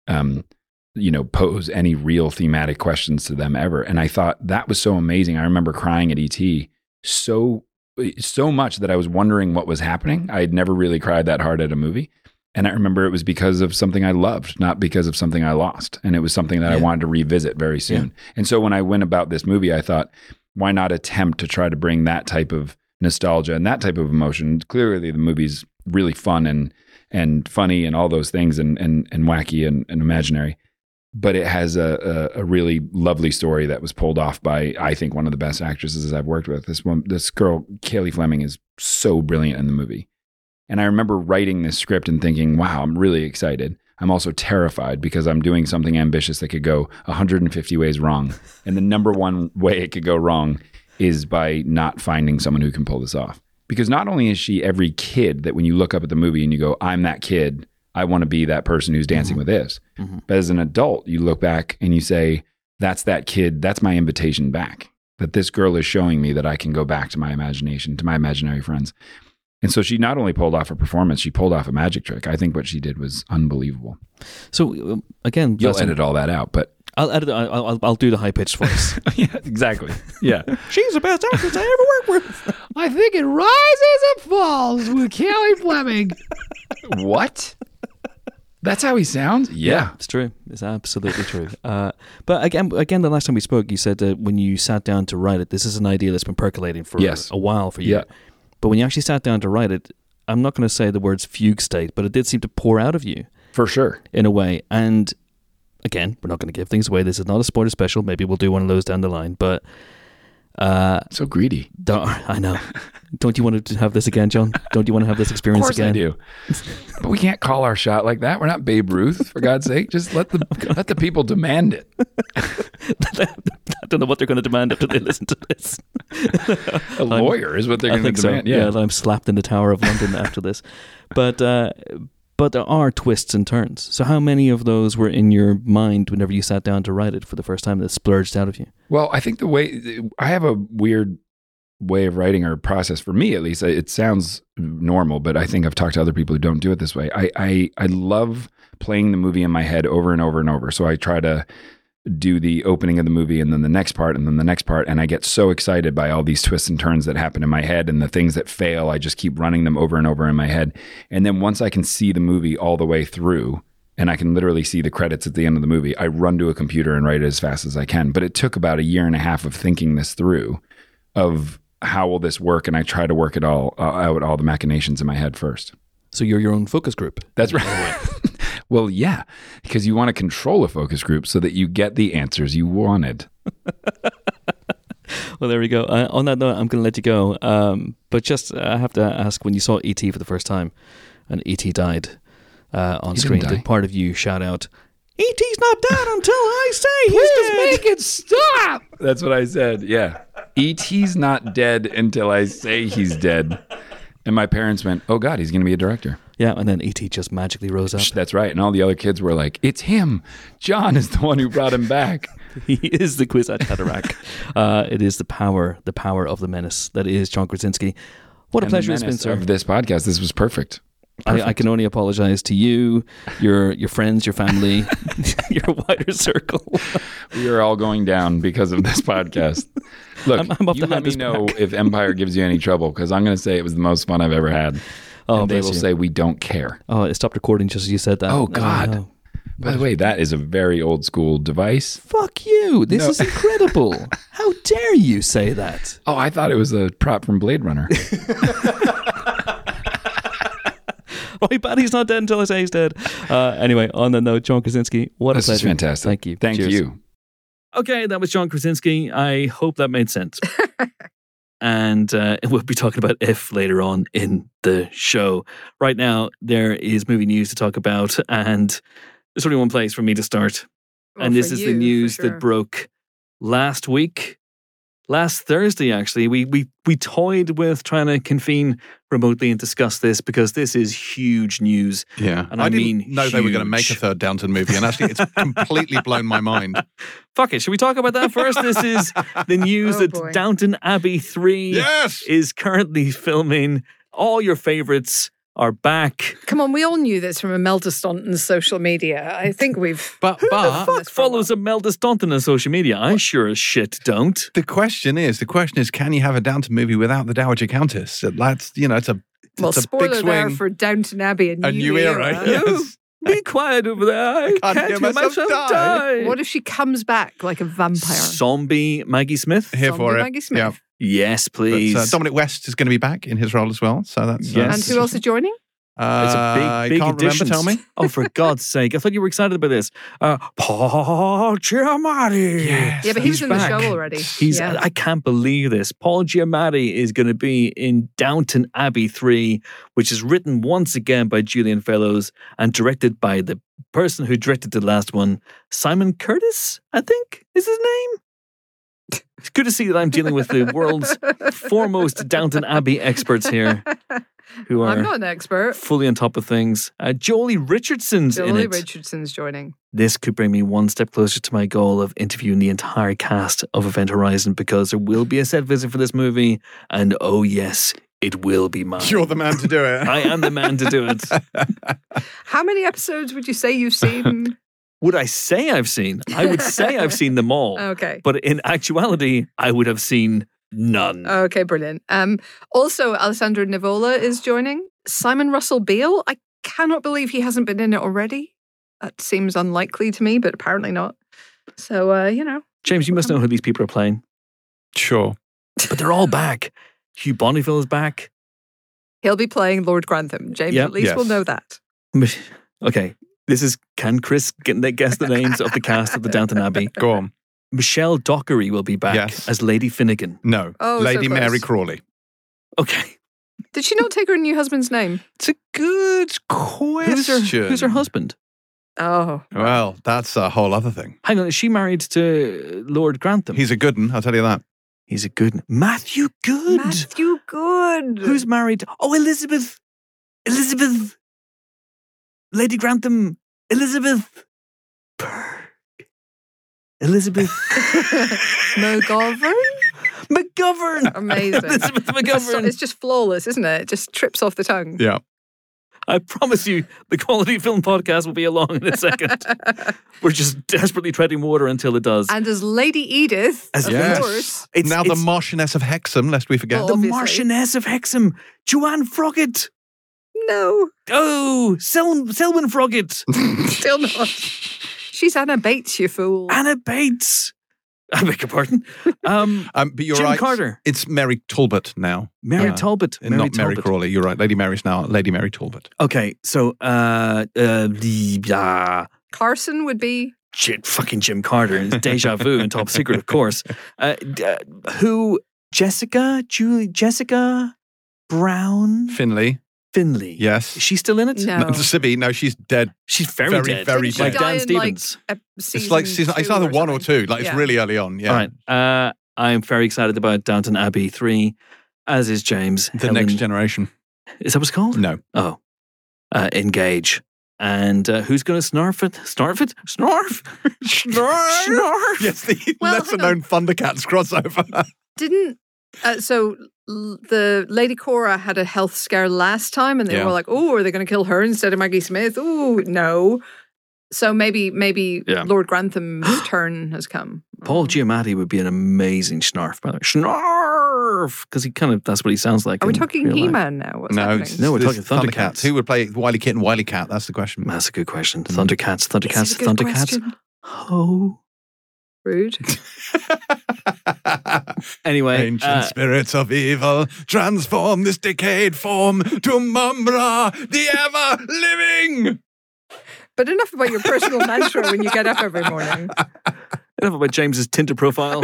pose any real thematic questions to them ever. And I thought that was so amazing. I remember crying at E.T. so much that I was wondering what was happening. I had never really cried that hard at a movie. And I remember it was because of something I loved, not because of something I lost. And it was something that I wanted to revisit very soon. Yeah. And so when I went about this movie, I thought, why not attempt to try to bring that type of nostalgia and that type of emotion? Clearly the movie's really fun and funny and all those things and wacky and imaginary. But it has a really lovely story that was pulled off by, I think, one of the best actresses I've worked with. This girl, Kaylee Fleming, is so brilliant in the movie. And I remember writing this script and thinking, wow, I'm really excited. I'm also terrified because I'm doing something ambitious that could go 150 ways wrong. And the number one way it could go wrong is by not finding someone who can pull this off. Because not only is she every kid that when you look up at the movie and you go, I'm that kid, I want to be that person who's dancing with this. Mm-hmm. But as an adult, you look back and you say, that's that kid, that's my invitation back. That this girl is showing me that I can go back to my imagination, to my imaginary friends. And so she not only pulled off a performance, she pulled off a magic trick. I think what she did was unbelievable. So again, you'll edit all that out, but I'll edit it. I'll do the high pitched voice. Yeah, exactly. Yeah. She's the best actress I ever worked with. I think it rises and falls with Kelly Fleming. What? That's how he sounds? Yeah. It's true. It's absolutely true. But again, the last time we spoke, you said that when you sat down to write it, this is an idea that's been percolating for a while for you. Yeah. But when you actually sat down to write it, I'm not going to say the words fugue state, but it did seem to pour out of you. For sure. In a way. And again, we're not going to give things away. This is not a spoiler special. Maybe we'll do one of those down the line. But so greedy. I know. Don't you want to have this again, John? Don't you want to have this experience again? Of course I do. But we can't call our shot like that. We're not Babe Ruth, for God's sake. Just let the people demand it. I don't know what they're going to demand after they listen to this. A lawyer is what they're going to demand. So. Yeah, I'm slapped in the Tower of London after this. But there are twists and turns. So how many of those were in your mind whenever you sat down to write it for the first time that splurged out of you? Well, I think I have a weird way of writing, or process for me at least. It sounds normal, but I think I've talked to other people who don't do it this way. I love playing the movie in my head over and over and over. So I try to do the opening of the movie and then the next part and then the next part. And I get so excited by all these twists and turns that happen in my head, and the things that fail, I just keep running them over and over in my head. And then once I can see the movie all the way through, and I can literally see the credits at the end of the movie, I run to a computer and write it as fast as I can. But it took about 1.5 years of thinking this through, of how will this work? And I try to work it all out, all the machinations in my head first. So you're your own focus group. That's right. Well, yeah, because you want to control a focus group so that you get the answers you wanted. Well, there we go. On that note, I'm going to let you go. But just I have to ask, when you saw E.T. for the first time and E.T. died on screen, did part of you shout out, E.T.'s not dead until I say he's dead? Please make it stop! That's what I said, yeah. E.T.'s not dead until I say he's dead. And my parents went, oh God, he's going to be a director. Yeah, and then E.T. just magically rose up. That's right. And all the other kids were like, it's him. John is the one who brought him back. He is the Kwisatz Haderach. It is the power of the menace that is John Krasinski. What a pleasure it's been, sir. Of this podcast, this was perfect. I can only apologize to you, your friends, your family, your wider circle. We are all going down because of this podcast. Look, you let me know if Empire gives you any trouble, because I'm going to say it was the most fun I've ever had. Oh, and they will say we don't care. Oh, it stopped recording just as you said that. Oh, God. Oh. By the way, that is a very old school device. Fuck you. This is incredible. How dare you say that? Oh, I thought it was a prop from Blade Runner. My buddy's not dead until I say he's dead. Anyway, on the note, John Krasinski, what a pleasure. This is fantastic. Thank you. Thank Cheers. you. Okay, that was John Krasinski. I hope that made sense. And we'll be talking about If later on in the show. Right now, there is movie news to talk about, and there's only one place for me to start. Well, and this is the news that broke last Thursday, actually. We toyed with trying to convene remotely and discuss this, because this is huge news. Yeah. And I didn't know they were going to make a third Downton movie, and actually it's completely blown my mind. Fuck it. Should we talk about that first? This is the news that Downton Abbey 3 is currently filming. All your favorites are back. Come on, we all knew this from Imelda Staunton's social media. I think we've... But who the fuck follows Imelda Staunton on social media? I sure as shit don't. The question is, can you have a Downton movie without the Dowager Countess? That's, it's a spoiler big swing. There for Downton Abbey, a new era. Yes. Be quiet over there. I can't hear myself die. What if she comes back like a vampire? Zombie Maggie Smith? Here for it. Maggie Smith. Yeah. Yes, please. But, Dominic West is going to be back in his role as well. So that's And who else is joining? It's a big addition. Tell me. Oh, for God's sake. I thought you were excited about this. Paul Giamatti. Yes. Yeah, but he's in back. the show already. I can't believe this. Paul Giamatti is going to be in Downton Abbey 3, which is written once again by Julian Fellows and directed by the person who directed the last one, Simon Curtis, I think is his name. It's good to see that I'm dealing with the world's foremost Downton Abbey experts here, who are I'm not an expert. Fully on top of things. Jolie Richardson's in it. Richardson's joining. This could bring me one step closer to my goal of interviewing the entire cast of Event Horizon, because there will be a set visit for this movie, and oh yes, it will be mine. You're the man to do it. I am the man to do it. How many episodes would you say you've seen? Would I say I've seen? I would say I've seen them all. Okay. But in actuality, I would have seen none. Okay, brilliant. Also, Alessandro Nivola is joining. Simon Russell Beale. I cannot believe he hasn't been in it already. That seems unlikely to me, but apparently not. So, James, you must know who these people are playing. Sure. But they're all back. Hugh Bonneville is back. He'll be playing Lord Grantham. James, Yep. at least we'll know that. Okay. Can Chris guess the names of the cast of the Downton Abbey? Go on. Michelle Dockery will be back Yes. as Lady Finnegan. No. Oh, Lady so close. Mary Crawley. Okay. Did she not take her new husband's name? It's a good question. Who's her husband? Oh. Well, that's a whole other thing. Hang on, is she married to Lord Grantham? He's a good one, I'll tell you that. He's a good one. Matthew Good. Matthew Good. Who's married? Oh, Elizabeth. Lady Grantham. Elizabeth. McGovern. Amazing. Elizabeth McGovern. It's just flawless, isn't it? It just trips off the tongue. Yeah. I promise you, the Quality Film Podcast will be along in a second. We're just desperately treading water until it does. And as Lady Edith, of course. It's now the Marchioness of Hexham, lest we forget. Well, the obviously. Marchioness of Hexham, Joanne Froggatt. No, Oh, Selwyn Froggatt. still not. She's Anna Bates, you fool. Anna Bates. I beg your pardon. But you're Jim right. Carter. It's Mary Talbot now. Mary Talbot. Not Mary Crawley. You're right. Lady Mary's now Lady Mary Talbot. Okay, so Carson would be... fucking Jim Carter and Deja Vu and Top Secret, of course. Who? Jessica Brown Finley. Yes. Is she still in it? No. Sibby. No, she's dead. She's very dead. very Didn't she like dead. die Dan in, Stevens. It's like season. It's either one or two. Like it's really early on. Yeah. All right. I'm very excited about Downton Abbey 3, as is James. The Next Generation. Is that what it's called? No. Oh. Engage. And who's going to snarf it? Snarf it? Snarf? Snarf? Yes, the Well, lesser known Thundercats crossover. Didn't... the Lady Cora had a health scare last time and they were like, oh, are they going to kill her instead of Maggie Smith? Oh, no. So maybe Lord Grantham's turn has come. Paul Giamatti would be an amazing Snarf, by the way. Snarf! Because that's what he sounds like. Are we in talking real life. He-Man now? What's happening? No, we're talking Thundercats. Who would play Wily Kit and Wily Cat? That's the question. That's a good question. Thundercats. It's a good question. Oh. Rude. Anyway. Ancient spirits of evil, transform this decayed form to Mumbra, the ever-living! But enough about your personal mantra when you get up every morning. Enough about James's Tinder profile.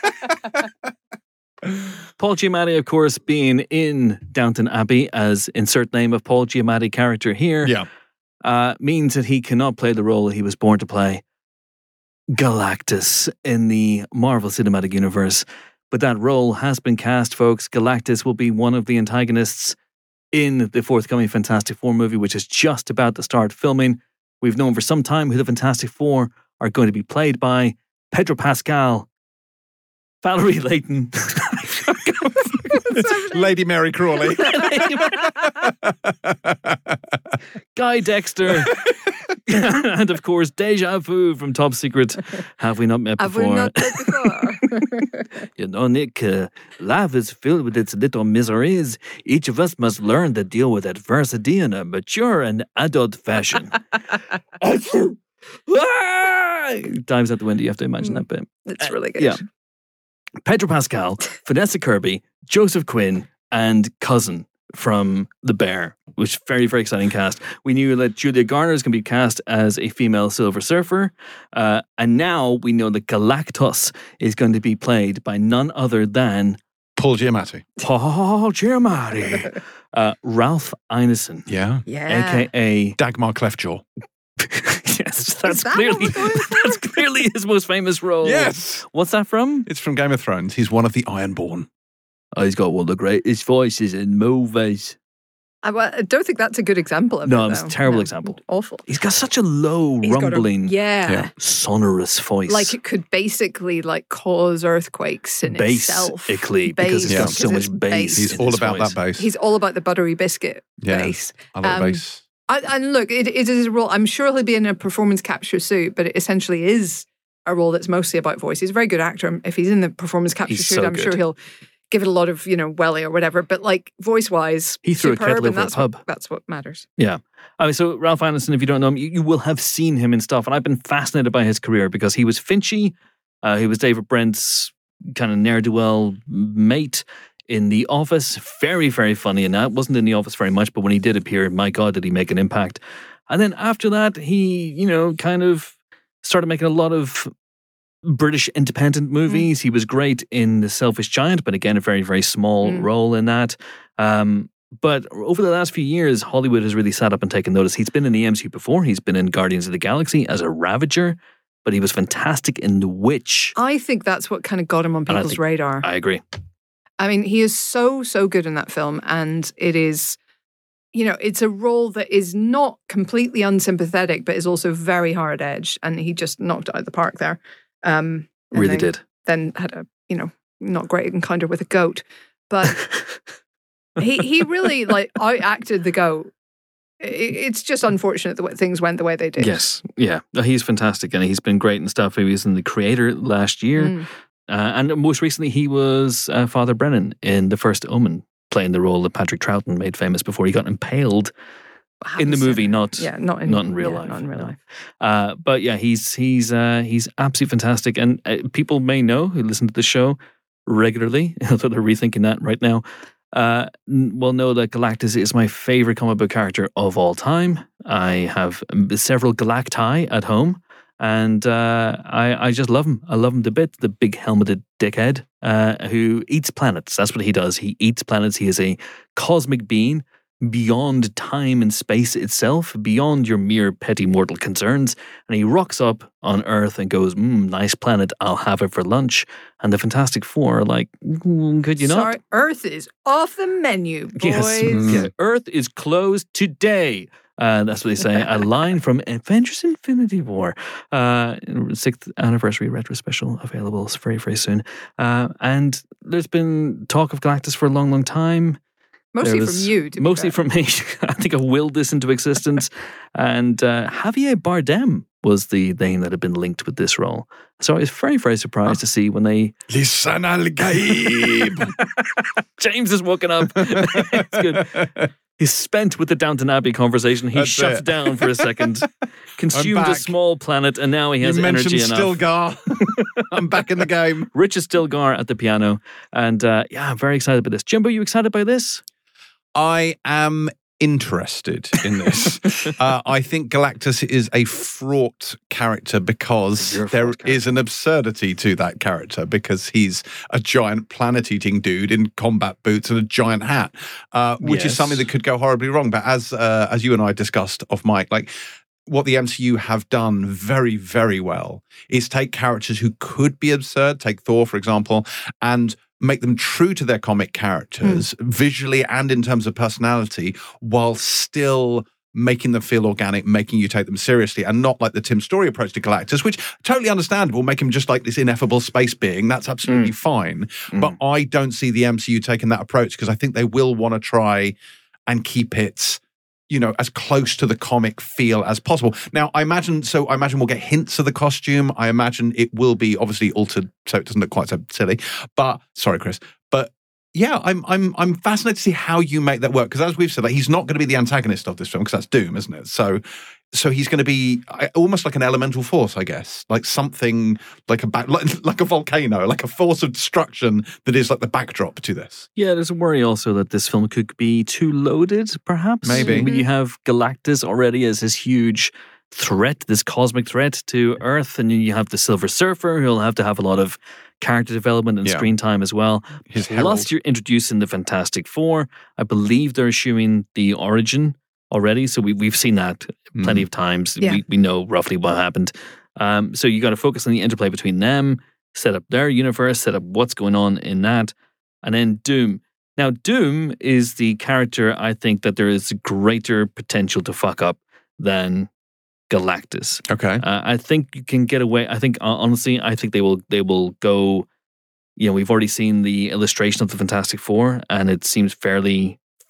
Paul Giamatti, of course, being in Downton Abbey as insert name of Paul Giamatti character here, means that he cannot play the role he was born to play, Galactus, in the Marvel Cinematic Universe. But that role has been cast, folks. Galactus will be one of the antagonists in the forthcoming Fantastic Four movie, which is just about to start filming. We've known for some time who the Fantastic Four are going to be played by: Pedro Pascal, Valerie Layton, Lady Mary Crawley, Guy Dexter, and of course Deja Vu from Top Secret. Have we not met before? Have we not met before? You know, Nick, life is filled with its little miseries. Each of us must learn to deal with adversity in a mature and adult fashion. Dives out the window. You have to imagine that bit. It's really good. Yeah. Pedro Pascal, Vanessa Kirby, Joseph Quinn, and Cousin from The Bear, which is very, very exciting cast. We knew that Julia Garner is going to be cast as a female Silver Surfer, and now we know that Galactus is going to be played by none other than Paul Giamatti. Ralph Ineson. Yeah. AKA Dagmar Cleftjaw. Yes, that's clearly his most famous role. Yes. What's that from? It's from Game of Thrones. He's one of the Ironborn. Oh, he's got one of the greatest voices in movies. I don't think that's a good example of it. No, it's a terrible example. Awful. He's got such a low, rumbling, sonorous voice. Like it could basically cause earthquakes in itself. Basically, because it's got so much bass. He's all about that bass. He's all about the buttery biscuit bass. I love bass. And look, it is a role. I'm sure he'll be in a performance capture suit, but it essentially is a role that's mostly about voice. He's a very good actor. If he's in the performance capture suit, I'm sure he'll give it a lot of, welly or whatever. But like voice-wise, he threw a kettle over a pub. That's what matters. Yeah. I mean, so Ralph Ineson, if you don't know him, you will have seen him in stuff. And I've been fascinated by his career because he was Finchy. He was David Brent's kind of ne'er-do-well mate in The Office. Very, very funny in that. Wasn't in The Office very much, but when he did appear, my God, did he make an impact. And then after that, he, kind of started making a lot of British independent movies. He was great in The Selfish Giant, but again, a very, very small role in that. But over the last few years, Hollywood has really sat up and taken notice. He's been in the MCU before. He's been in Guardians of the Galaxy as a Ravager, but he was fantastic in The Witch. I think that's what kind of got him on people's radar. I agree. I mean, he is so, so good in that film, and it is... it's a role that is not completely unsympathetic, but is also very hard-edged, and he just knocked it out of the park there. Really did. Then had a, not great encounter with a goat. But he really, out-acted the goat. It's just unfortunate that things went the way they did. Yes. Yeah. He's fantastic, and he's been great and stuff. He was in The Creator last year. And most recently, he was Father Brennan in The First Omen, playing the role that Patrick Troughton made famous before he got impaled in the movie, not in real life. Not in real life. But yeah, he's absolutely fantastic, and people may know who listen to the show regularly, although they're rethinking that right now. Will know that Galactus is my favorite comic book character of all time. I have several Galacti at home, and I just love him. I love him to bits. The big helmeted dickhead who eats planets. That's what he does. He eats planets. He is a cosmic being beyond time and space itself, beyond your mere petty mortal concerns. And he rocks up on Earth and goes, nice planet, I'll have it for lunch. And the Fantastic Four are like, could you not? Sorry, Earth is off the menu, boys. Yes. Yeah. Earth is closed today. That's what they say. A line from Avengers Infinity War. 6th anniversary retro special available very, very soon. And there's been talk of Galactus for a long, long time. Mostly from you, to be mostly fair. from me. I think I willed this into existence. And Javier Bardem was the name that had been linked with this role. So I was very, very surprised to see when they... Lisan al-Gaib. James is woken up. It's good. He's spent with the Downton Abbey conversation. He shut down for a second, consumed a small planet, and now he has energy enough. Stilgar. I'm back in the game. Richard Stilgar at the piano. And I'm very excited about this. Jimbo, you excited by this? I am interested in this. I think Galactus is a fraught character because there is an absurdity to that character, because he's a giant planet-eating dude in combat boots and a giant hat, which is something that could go horribly wrong. But as you and I discussed off mic, what the MCU have done very, very well is take characters who could be absurd, take Thor, for example, and make them true to their comic characters, visually and in terms of personality, while still making them feel organic, making you take them seriously, and not like the Tim Story approach to Galactus, which totally understandable, make him just like this ineffable space being. That's absolutely fine. But I don't see the MCU taking that approach, because I think they will want to try and keep it, as close to the comic feel as possible. Now, I imagine we'll get hints of the costume. I imagine it will be obviously altered so it doesn't look quite so silly. But sorry, Chris. But yeah, I'm fascinated to see how you make that work, because as we've said, he's not going to be the antagonist of this film, because that's Doom, isn't it? So he's going to be almost like an elemental force, I guess, like something like like a volcano, like a force of destruction that is like the backdrop to this. Yeah, there's a worry also that this film could be too loaded, perhaps. Maybe. When you have Galactus already as this huge threat, this cosmic threat to Earth, and then you have the Silver Surfer, who'll have to have a lot of character development and screen time as well. Plus, you're introducing the Fantastic Four. I believe they're showing the origin already, so we've seen that plenty of times. Yeah. We know roughly what happened. So you got to focus on the interplay between them, set up their universe, set up what's going on in that, and then Doom. Now, Doom is the character I think that there is greater potential to fuck up than Galactus. Okay. I think you can get away. I think honestly, I think they will go. We've already seen the illustration of the Fantastic Four, and it seems fairly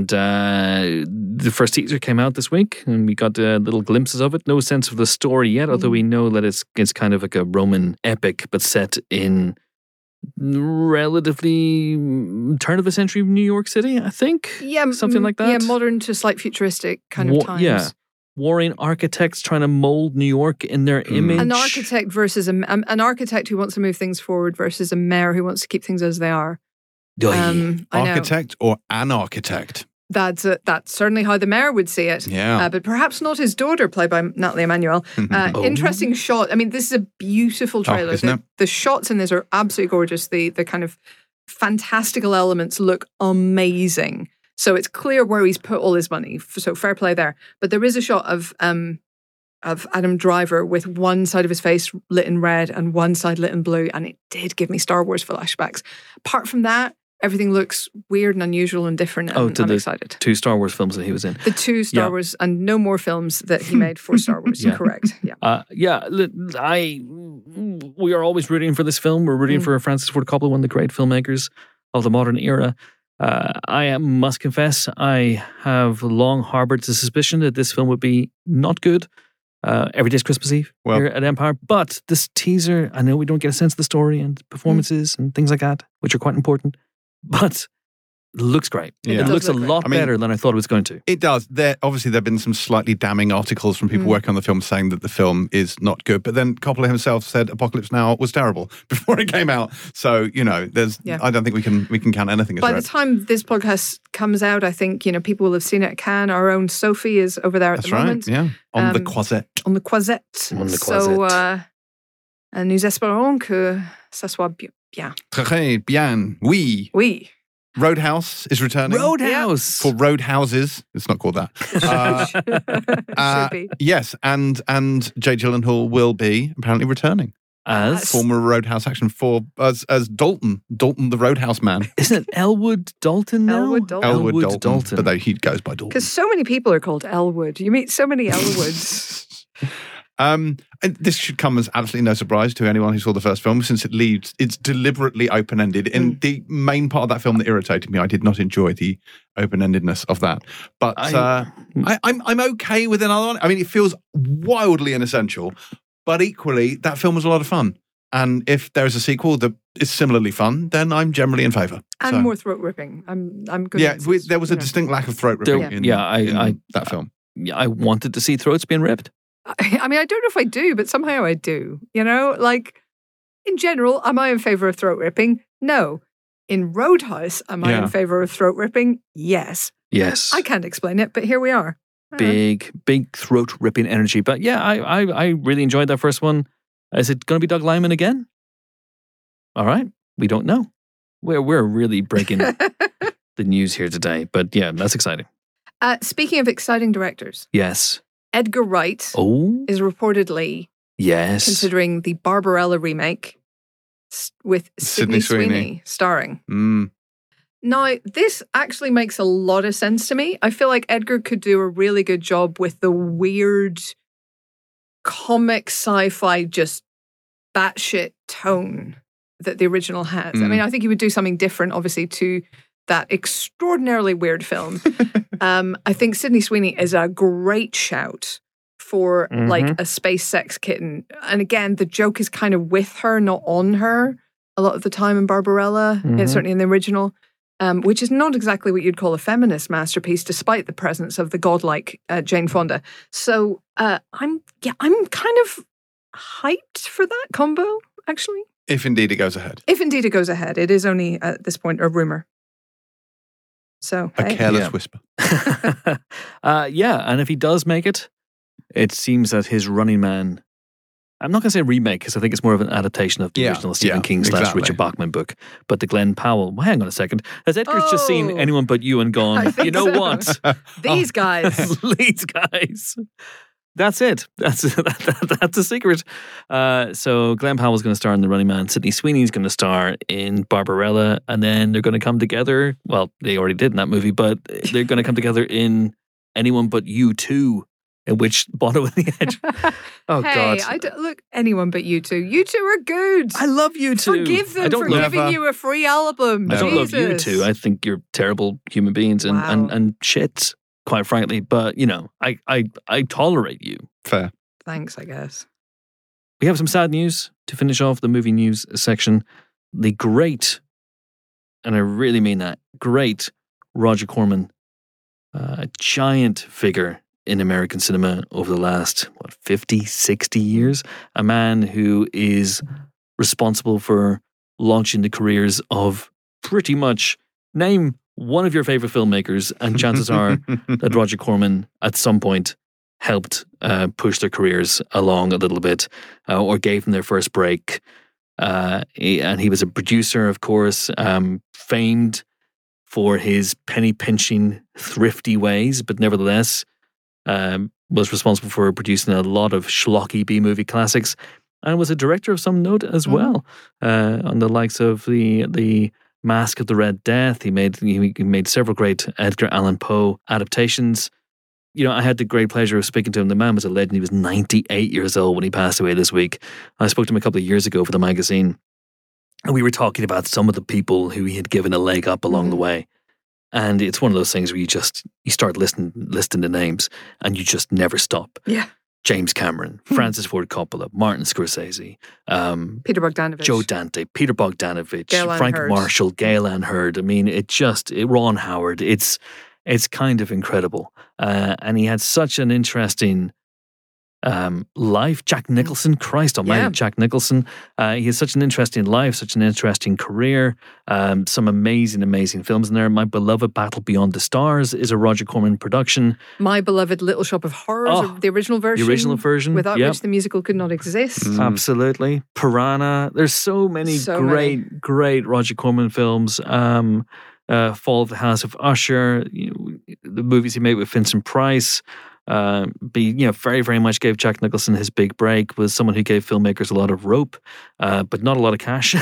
And the first teaser came out this week, and we got little glimpses of it. No sense of the story yet, although we know that it's kind of like a Roman epic, but set in relatively turn of the century New York City, I think. Yeah, something like that. Yeah, modern to slight futuristic kind of times. Yeah, warring architects trying to mold New York in their image. An architect versus an architect who wants to move things forward versus a mayor who wants to keep things as they are. Architect or an architect? That's certainly how the mayor would see it. Yeah. But perhaps not his daughter, played by Natalie Emmanuel. Interesting shot. I mean, this is a beautiful trailer. The shots in this are absolutely gorgeous. The kind of fantastical elements look amazing. So it's clear where he's put all his money. So fair play there. But there is a shot of Adam Driver with one side of his face lit in red and one side lit in blue. And it did give me Star Wars flashbacks. Apart from that, everything looks weird and unusual and different, and I'm excited. 2 Star Wars films that he was in. The 2 Star Wars, and no more films that he made for Star Wars. Correct. Yeah. We are always rooting for this film. We're rooting for Francis Ford Coppola, one of the great filmmakers of the modern era. I must confess, I have long harbored the suspicion that this film would be not good. Every day's Christmas Eve here at Empire. But this teaser, I know we don't get a sense of the story and performances and things like that, which are quite important. But it looks great. Yeah. It looks a lot better than I thought it was going to. It does. Obviously, there have been some slightly damning articles from people working on the film saying that the film is not good. But then Coppola himself said Apocalypse Now was terrible before it came out. So, I don't think we can count anything as By the time this podcast comes out, I think, people will have seen it at Cannes. Our own Sophie is over there at the moment. That's right, yeah. On the Croisette. On the Croisette. So, nous espérons que ça soit bien. Très bien. Oui. Roadhouse is returning. Roadhouse! For Roadhouses. It's not called that. Should be. Yes, and Jake Gyllenhaal will be apparently returning. As? Former Roadhouse action as Dalton the Roadhouse man. Isn't it Elwood Dalton now? Elwood Dalton. But he goes by Dalton. Because so many people are called Elwood. You meet so many Elwoods. And this should come as absolutely no surprise to anyone who saw the first film, since it's deliberately open-ended. In the main part of that film that irritated me, I did not enjoy the open-endedness of that. But I'm okay with another one. I mean, it feels wildly inessential, but equally, that film was a lot of fun. And if there is a sequel that is similarly fun, then I'm generally in favour. And more throat ripping. I'm good. Yeah, there was a distinct lack of throat ripping in that film. Yeah, I wanted to see throats being ripped. I mean, I don't know if I do, but somehow I do. You know, like in general, am I in favour of throat ripping? No. In Roadhouse, am I in favour of throat ripping? Yes. Yes. I can't explain it, but here we are. Big throat ripping energy. But yeah, I really enjoyed that first one. Is it going to be Doug Liman again? All right. We don't know. We're really breaking the news here today. But yeah, that's exciting. Speaking of exciting directors. Yes. Edgar Wright is reportedly considering the Barbarella remake with Sydney Sweeney starring. Now, this actually makes a lot of sense to me. I feel like Edgar could do a really good job with the weird comic sci-fi, just batshit tone that the original has. I mean, I think he would do something different, obviously, to that extraordinarily weird film. I think Sydney Sweeney is a great shout for like a space sex kitten. And again, the joke is kind of with her, not on her a lot of the time in Barbarella, certainly in the original, which is not exactly what you'd call a feminist masterpiece, despite the presence of the godlike Jane Fonda. So I'm kind of hyped for that combo, actually. If indeed it goes ahead. If indeed it goes ahead. It is only at this point a rumor. So a careless whisper. And if he does make it, it seems that his Running Man, I'm not going to say remake because I think it's more of an adaptation of the original Stephen King / Richard Bachman book. But the Glenn Powell, well, hang on a second. Has Edgar's just seen Anyone But You and gone, you know what? These guys. These guys. That's it. That's the secret. So Glenn Powell's going to star in The Running Man. Sydney Sweeney's going to star in Barbarella. And then they're going to come together. Well, they already did in that movie, but they're going to come together in Anyone But You 2. In which Bono and the Edge. Oh, hey, God. Look, Anyone But You Two. You two are good. I love you two. Forgive them for giving you a free album. I don't love you two. I think you're terrible human beings and shit, quite frankly. But, you know, I tolerate you. Fair. Thanks, I guess. We have some sad news to finish off the movie news section. The great, and I really mean that, great Roger Corman, a giant figure in American cinema over the last, 50, 60 years. A man who is responsible for launching the careers of pretty much, name one of your favorite filmmakers, and chances are that Roger Corman at some point helped push their careers along a little bit or gave them their first break. And he was a producer, of course, famed for his penny-pinching, thrifty ways, but nevertheless was responsible for producing a lot of schlocky B-movie classics, and was a director of some note as well, on the likes of the Mask of the Red Death. He made several great Edgar Allan Poe adaptations. You know, I had the great pleasure of speaking to him. The man was a legend. He was 98 years old when he passed away this week. I spoke to him a couple of years ago for the magazine, and we were talking about some of the people who he had given a leg up along the way. And it's one of those things where you start listing the names and you just never stop. Yeah. James Cameron, Francis Ford Coppola, Martin Scorsese, Peter Bogdanovich, Joe Dante, Peter Bogdanovich, Gail Frank Hurd. Marshall, Gail Ann Hurd. I mean, Ron Howard. It's kind of incredible. And he had such an interesting life. Jack Nicholson, Christ almighty, Jack Nicholson. He has such an interesting life, such an interesting career. Some amazing films in there. My Beloved Battle Beyond the Stars is a Roger Corman production. My Beloved Little Shop of Horrors, the original version. Without which the musical could not exist. Absolutely. Piranha. There's so many great Roger Corman films. Fall of the House of Usher, the movies he made with Vincent Price. Very, very much gave Jack Nicholson his big break. Was someone who gave filmmakers a lot of rope, but not a lot of cash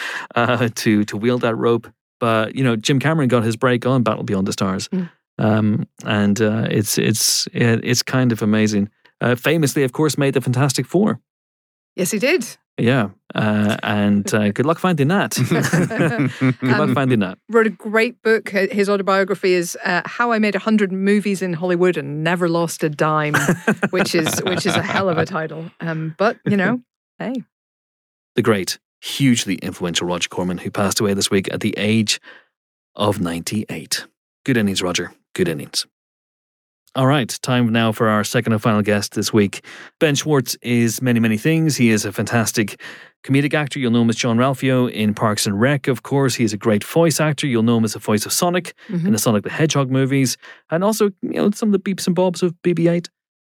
to wield that rope. But Jim Cameron got his break on Battle Beyond the Stars, and it's kind of amazing. famously, of course, made the Fantastic Four. Yes, he did. Yeah, and good luck finding that. Good luck finding that. Wrote a great book. His autobiography is How I Made 100 Movies in Hollywood and Never Lost a Dime, which is a hell of a title. But, hey. The great, hugely influential Roger Corman, who passed away this week at the age of 98. Good innings, Roger. Good innings. All right, time now for our second and final guest this week. Ben Schwartz is many, many things. He is a fantastic comedic actor. You'll know him as John Ralphio in Parks and Rec, of course. He is a great voice actor. You'll know him as the voice of Sonic in the Sonic the Hedgehog movies, and also some of the beeps and bobs of BB-8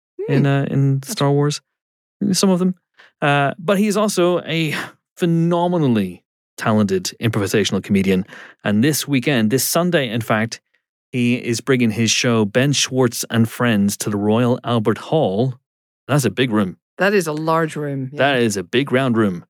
in Star Wars, some of them. But he is also a phenomenally talented improvisational comedian. And this weekend, this Sunday, in fact, he is bringing his show, Ben Schwartz and Friends, to the Royal Albert Hall. That's a big room. That is a large room. Yeah. That is a big round room.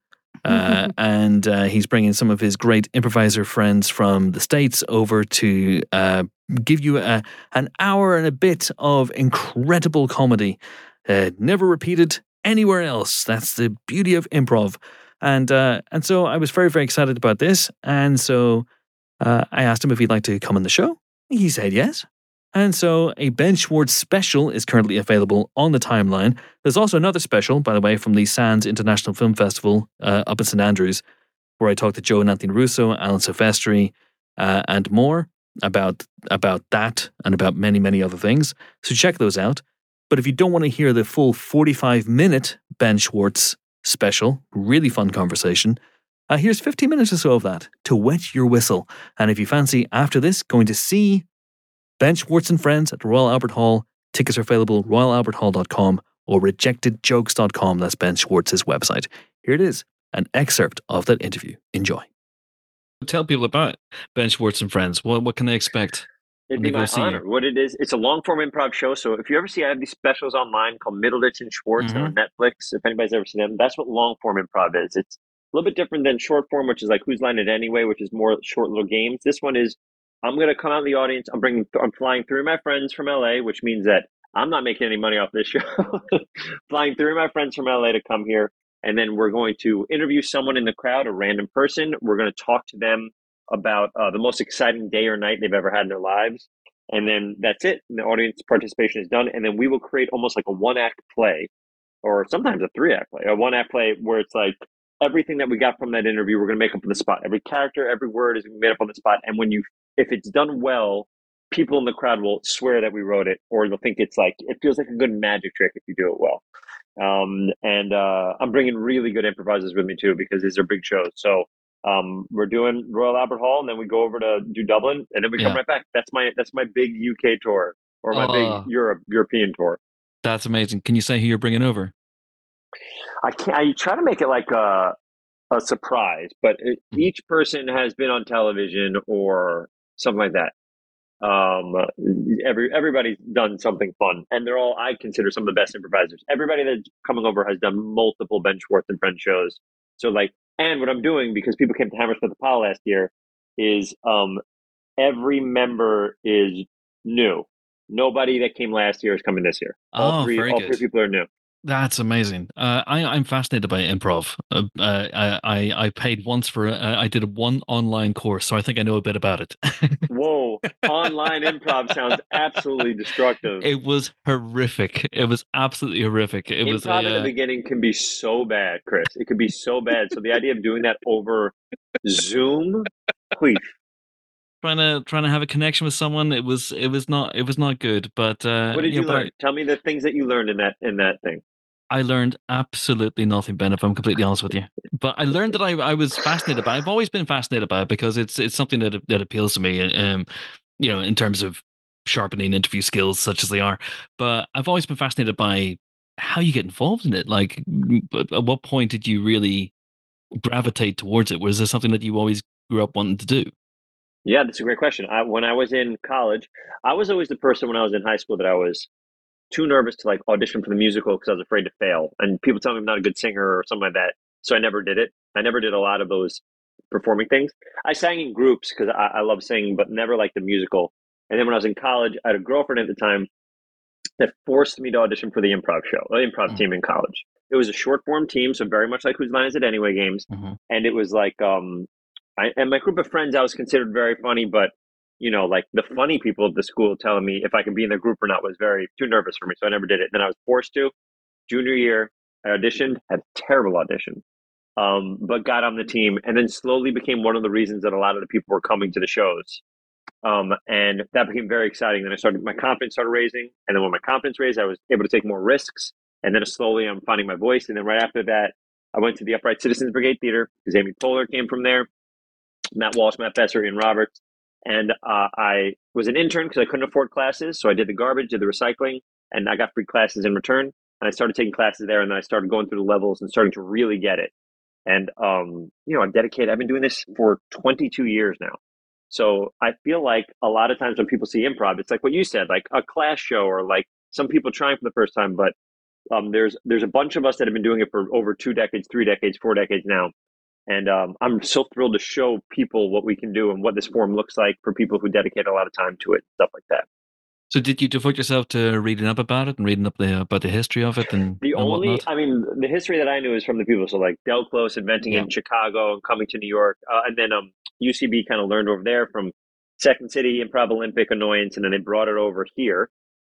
And he's bringing some of his great improviser friends from the States over to give you an hour and a bit of incredible comedy. Never repeated anywhere else. That's the beauty of improv. And so I was very, very excited about this. And so I asked him if he'd like to come on the show. He said yes. And so a Ben Schwartz special is currently available on the timeline. There's also another special, by the way, from the Sands International Film Festival up in St. Andrews, where I talked to Joe and Anthony Russo, Alan Silvestri, and more about that and about many, many other things. So check those out. But if you don't want to hear the full 45-minute Ben Schwartz special, really fun conversation, here's 15 minutes or so of that to wet your whistle. And if you fancy, after this, going to see Ben Schwartz and Friends at the Royal Albert Hall, tickets are available at royalalberthall.com or rejectedjokes.com. That's Ben Schwartz's website. Here it is, an excerpt of that interview. Enjoy. Tell people about Ben Schwartz and Friends. What can they expect? It'd be my honor. What it is, it's a long-form improv show. So if you ever see, I have these specials online called Middleditch and Schwartz on Netflix. If anybody's ever seen them, that's what long-form improv is. It's a little bit different than short form, which is like Whose Line It Anyway, which is more short little games. This one is, I'm going to come out in the audience. I'm flying through my friends from LA, which means that I'm not making any money off this show. Flying through my friends from LA to come here. And then we're going to interview someone in the crowd, a random person. We're going to talk to them about the most exciting day or night they've ever had in their lives. And then that's it. And the audience participation is done. And then we will create almost like a one-act play, or sometimes a three-act play, a one-act play where it's like, everything that we got from that interview, we're going to make up on the spot. Every character, every word is made up on the spot. And if it's done well, people in the crowd will swear that we wrote it, or they'll think it feels like a good magic trick if you do it well. I'm bringing really good improvisers with me too, because these are big shows. So we're doing Royal Albert Hall, and then we go over to do Dublin, and then we come right back. That's my big UK tour, or my big European tour. That's amazing. Can you say who you're bringing over? I try to make it like a surprise, but each person has been on television or something like that. Everybody's done something fun, and they're all, I consider, some of the best improvisers. Everybody that's coming over has done multiple Ben Schwartz and Friends shows. So and what I'm doing, because people came to Hammersmith Apollo last year, is every member is new. Nobody that came last year is coming this year. All three people are new. That's amazing. I'm fascinated by improv. I paid once for I did one online course, so I think I know a bit about it. Whoa, online improv sounds absolutely destructive. It was horrific. It was absolutely horrific. Improv in the beginning can be so bad, Chris. It could be so bad. So the idea of doing that over Zoom, please. Trying to have a connection with someone, it was not good. But what did you learn? Tell me the things that you learned in that thing. I learned absolutely nothing, Ben, if I'm completely honest with you. But I learned that I was fascinated by it. I've always been fascinated by it because it's something that appeals to me, in terms of sharpening interview skills such as they are. But I've always been fascinated by how you get involved in it. Like, at what point did you really gravitate towards it? Was there something that you always grew up wanting to do? Yeah, that's a great question. When I was in college, I was always the person when I was in high school that I was too nervous to audition for the musical because I was afraid to fail. And people tell me I'm not a good singer or something like that. So I never did it. I never did a lot of those performing things. I sang in groups because I love singing, but never like the musical. And then when I was in college, I had a girlfriend at the time that forced me to audition for the improv team in college. It was a short form team, so very much like Whose Line Is It Anyway games. And it was like, and my group of friends, I was considered very funny, but like the funny people at the school telling me if I could be in the group or not was very too nervous for me. So I never did it. Then I was forced to. Junior year, I auditioned, had a terrible audition, but got on the team, and then slowly became one of the reasons that a lot of the people were coming to the shows. And that became very exciting. Then my confidence started raising. And then when my confidence raised, I was able to take more risks. And then slowly I'm finding my voice. And then right after that, I went to the Upright Citizens Brigade Theater because Amy Poehler came from there, Matt Walsh, Matt Besser, Ian Roberts. And I was an intern because I couldn't afford classes. So I did the garbage, did the recycling, and I got free classes in return. And I started taking classes there. And then I started going through the levels and starting to really get it. And, I've been doing this for 22 years now. So I feel like a lot of times when people see improv, it's like what you said, like a class show or like some people trying for the first time. But there's a bunch of us that have been doing it for over 2 decades, 3 decades, 4 decades now. And I'm so thrilled to show people what we can do and what this form looks like for people who dedicate a lot of time to it, stuff like that. So did you devote yourself to reading up about it and reading up about the history of it and whatnot? The history that I knew is from the people. So like Del Close inventing in Chicago and coming to New York. And then UCB kind of learned over there from Second City, Improv Olympic, Annoyance, and then they brought it over here.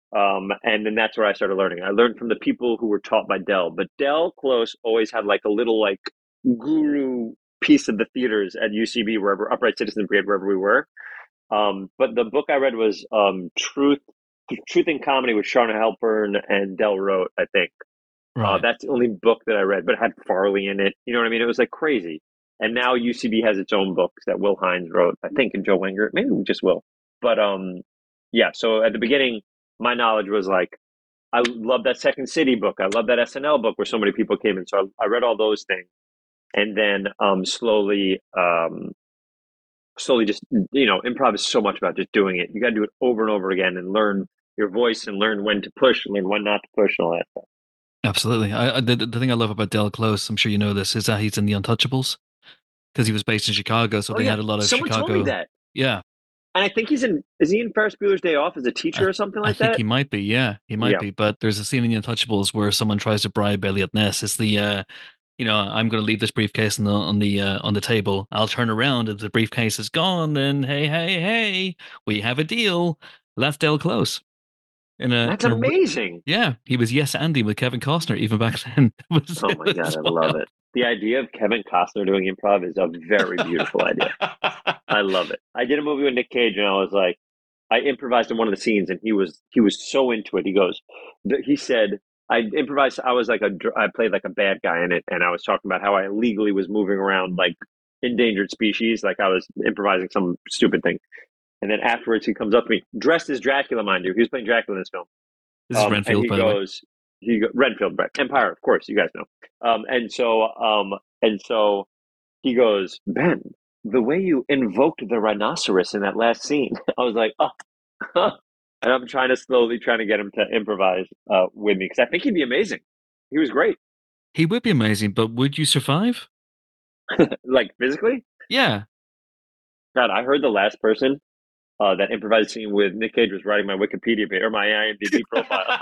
And then that's where I started learning. I learned from the people who were taught by Del. But Del Close always had like a little like guru piece of the theaters at UCB, wherever, Upright Citizens Brigade, wherever we were. But the book I read was Truth in Comedy with Shauna Halpern and Del wrote, I think. Right. That's the only book that I read, but it had Farley in it. You know what I mean? It was like crazy. And now UCB has its own books that Will Hines wrote, I think, and Joe Wenger. Maybe just Will. But so at the beginning, my knowledge was like, I love that Second City book. I love that SNL book where so many people came in. So I read all those things. And then slowly just, improv is so much about just doing it. You got to do it over and over again and learn your voice and learn when to push and learn when not to push and all that stuff. Absolutely. The thing I love about Del Close, I'm sure you know this, is that he's in The Untouchables because he was based in Chicago. So they had a lot of Someone Chicago. Told me that. Yeah. And I think is he in Ferris Bueller's Day Off as a teacher or something like that? I think he might be. Yeah, he might be. But there's a scene in The Untouchables where someone tries to bribe Elliot Ness. It's the, I'm going to leave this briefcase on the table. I'll turn around if the briefcase is gone. Then hey, we have a deal. That's Del Close. That's amazing. He was Yes Andy with Kevin Costner even back then. Oh my God, I love it. The idea of Kevin Costner doing improv is a very beautiful idea. I love it. I did a movie with Nick Cage and I was like, I improvised in one of the scenes and he was so into it. He said, I improvised. I played like a bad guy in it. And I was talking about how I illegally was moving around like endangered species. Like I was improvising some stupid thing. And then afterwards, he comes up to me, dressed as Dracula, mind you. He was playing Dracula in this film. This is Renfield, by the way. Renfield, Empire, of course, you guys know. And so he goes, Ben, the way you invoked the rhinoceros in that last scene, I was like, oh, and I'm slowly trying to get him to improvise with me because I think he'd be amazing. He was great. He would be amazing, but would you survive? Like physically? Yeah. God, I heard the last person that improvised scene with Nick Cage was writing my Wikipedia page or my IMDb profile.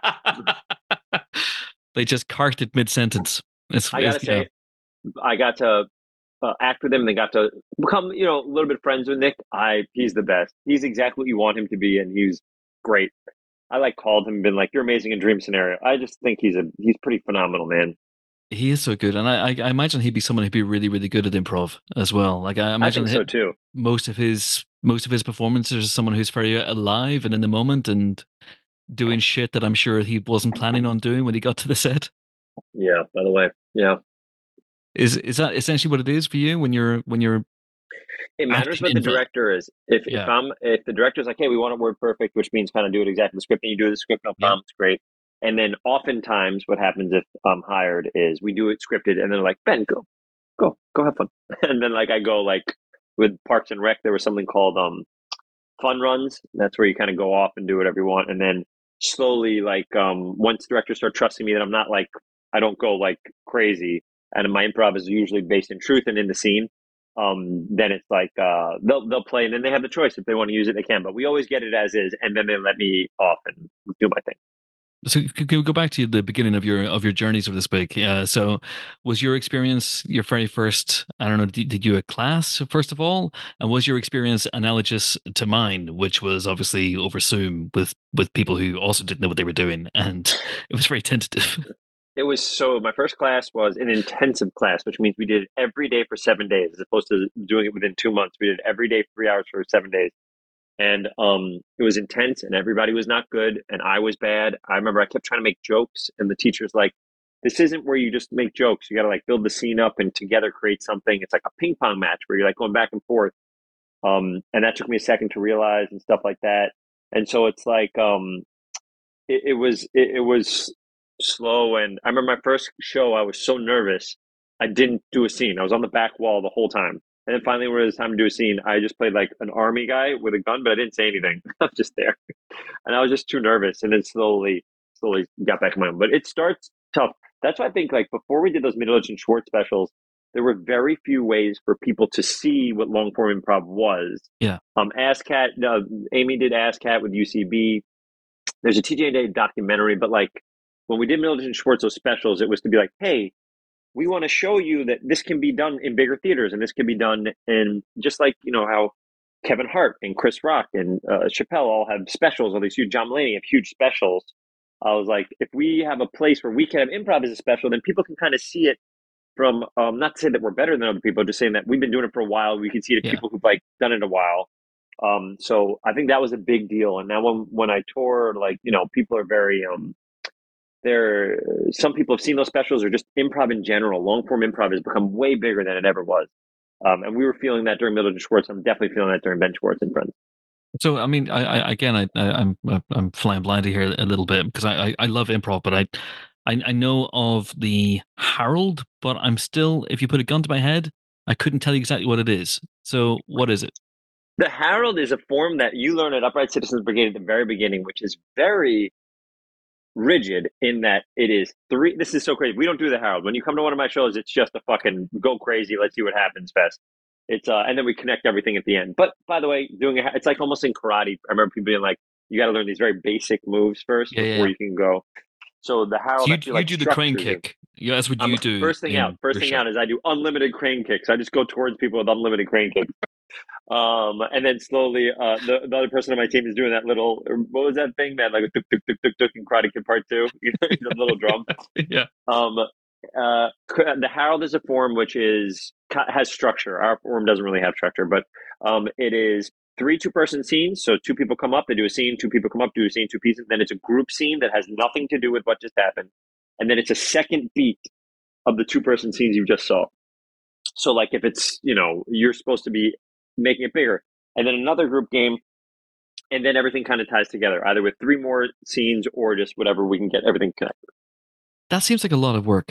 They just carked it mid-sentence. I gotta say, I got to act with him and they got to become, a little bit friends with Nick. He's the best. He's exactly what you want him to be, and he's great. I called him and been like, "You're amazing in Dream Scenario." I just think he's pretty phenomenal, man. He is so good, and I imagine he'd be someone who'd be really, really good at improv as well. Like I imagine so too. Most of his performances are someone who's very alive and in the moment and doing shit that I'm sure he wasn't planning on doing when he got to the set. Yeah. By the way, yeah. Is that essentially what it is for you when you're? It matters what the director is. If the director's like, "Hey, we want it word perfect," which means kind of do it exactly the script, and you do the script, no problem, it's great. And then oftentimes what happens if I'm hired is we do it scripted and they're like, Ben, go have fun. And then I go with Parks and Rec, there was something called fun runs. That's where you kind of go off and do whatever you want. And then slowly, once directors start trusting me that I'm not I don't go crazy and my improv is usually based in truth and in the scene. Then it's they'll play and then they have the choice. If they want to use it, they can, but we always get it as is. And then they let me off and do my thing. So can we go back to the beginning of your journeys of this book? So was your experience your very first, I don't know, did you a class first of all? And was your experience analogous to mine, which was obviously over Zoom with people who also didn't know what they were doing, and it was very tentative? It was my first class was an intensive class, which means we did it every day for 7 days, as opposed to doing it within 2 months. We did it every day, 3 hours for 7 days. And it was intense, and everybody was not good, and I was bad. I remember I kept trying to make jokes, and the teacher's like, this isn't where you just make jokes. You got to like build the scene up and together create something. It's like a ping pong match where you're like going back and forth. And that took me a second to realize and stuff like that. And so it's like it was slow. And I remember my first show, I was so nervous, I didn't do a scene. I was on the back wall the whole time. And then finally, when it was time to do a scene, I just played like an army guy with a gun, but I didn't say anything. I was just there. And I was just too nervous. And then slowly got back in my own. But it starts tough. That's why I think like before we did those Middleditch and Schwartz specials, there were very few ways for people to see what long form improv was. Yeah. ASCAT, Amy did ASCAT with UCB. There's a TJ Day documentary, but like when we did Middleditch and Schwartz, those specials, it was to be like, hey, we want to show you that this can be done in bigger theaters, and this can be done in just like, you know, how Kevin Hart and Chris Rock and Chappelle all have specials, all these huge, John Mulaney have huge specials. I was like, if we have a place where we can have improv as a special, then people can kind of see it from, not to say that we're better than other people, just saying that we've been doing it for a while. We can see it in people who've like done it a while. So I think that was a big deal. And now when I tour, like, you know, people are very, some people have seen those specials, or just improv in general. Long form improv has become way bigger than it ever was. And we were feeling that during Middleditch and Schwartz. I'm definitely feeling that during Ben Schwartz and Friends. So, I mean, I'm flying blind here a little bit because I love improv, but I know of the Harold, but I'm still, if you put a gun to my head, I couldn't tell you exactly what it is. So what is it? The Harold is a form that you learn at Upright Citizens Brigade at the very beginning, which is very rigid in that it is three. This is so crazy. We don't do the Harold. When you come to one of my shows, it's just a fucking go crazy, let's see what happens fest. It's and then we connect everything at the end. But by the way, it's like almost in karate. I remember people being like, you got to learn these very basic moves first before you can go. So the Harold, so you do the crane kick. Yeah, that's what you do. First thing out is I do unlimited crane kicks. I just go towards people with unlimited crane kicks. And then slowly, the other person on my team is doing that little, what was that thing, man? Like a tuk tuk tuk tuk tuk in Karate Kid Part 2, you know, the little drum. Yeah. The Harold is a form which has structure. Our form doesn't really have structure, but it is 3 2-person scenes. So 2 people come up, they do a scene. 2 people come up, do a scene, 2 pieces. Then it's a group scene that has nothing to do with what just happened, and then it's a second beat of the 2-person scenes you just saw. So like if it's, you know, you're supposed to be making it bigger, and then another group game, and then everything kind of ties together, either with 3 more scenes or just whatever we can get everything connected. That seems like a lot of work.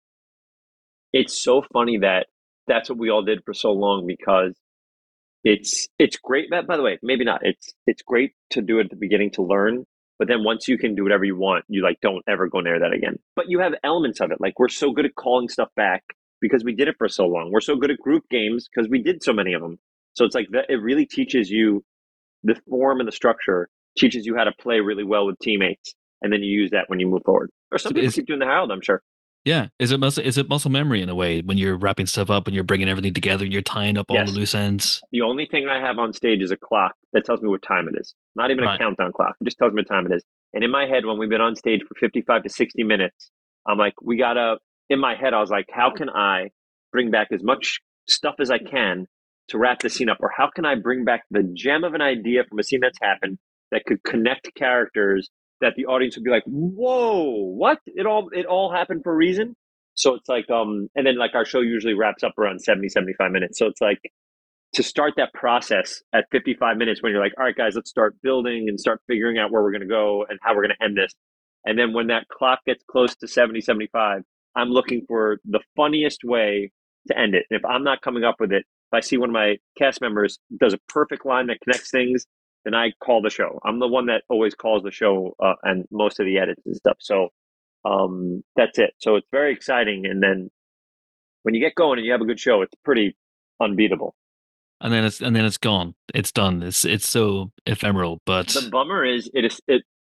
It's so funny that that's what we all did for so long, because it's great. By the way, maybe not. It's great to do it at the beginning to learn, but then once you can do whatever you want, you like don't ever go near that again. But you have elements of it. Like we're so good at calling stuff back because we did it for so long. We're so good at group games because we did so many of them. So it's like that. It really teaches you the form and the structure, teaches you how to play really well with teammates, and then you use that when you move forward. Or some people keep doing the Harold, I'm sure. Yeah, is it muscle memory in a way when you're wrapping stuff up and you're bringing everything together and you're tying up all the loose ends? The only thing I have on stage is a clock that tells me what time it is. Not even a countdown clock. It just tells me what time it is. And in my head, when we've been on stage for 55 to 60 minutes, I'm like, in my head, I was like, how can I bring back as much stuff as I can to wrap the scene up? Or how can I bring back the gem of an idea from a scene that's happened that could connect characters that the audience would be like, whoa, what? It all happened for a reason? So it's like, and then like our show usually wraps up around 70, 75 minutes. So it's like to start that process at 55 minutes when you're like, all right, guys, let's start building and start figuring out where we're going to go and how we're going to end this. And then when that clock gets close to 70, 75, I'm looking for the funniest way to end it. And if I'm not coming up with it, if I see one of my cast members does a perfect line that connects things, then I call the show. I'm the one that always calls the show and most of the edits and stuff. So that's it. So it's very exciting. And then when you get going and you have a good show, it's pretty unbeatable. And then it's gone. It's done. It's so ephemeral. But the bummer is it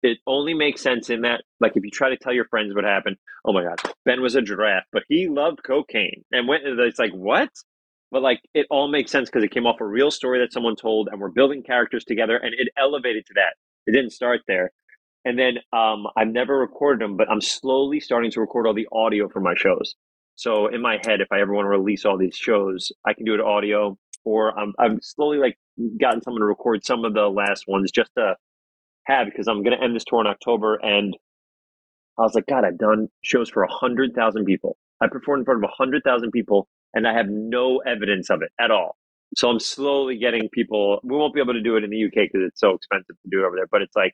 it only makes sense in that, like, if you try to tell your friends what happened, oh my God, Ben was a giraffe, but he loved cocaine. And it's like, what? But like, it all makes sense because it came off a real story that someone told, and we're building characters together, and it elevated to that. It didn't start there. And then I've never recorded them, but I'm slowly starting to record all the audio for my shows. So in my head, if I ever want to release all these shows, I can do it audio, or I've slowly like gotten someone to record some of the last ones just to have, because I'm going to end this tour in October. And I was like, God, I've done shows for 100,000 people. I performed in front of 100,000 people, and I have no evidence of it at all. So I'm slowly getting people. We won't be able to do it in the UK because it's so expensive to do it over there. But it's like,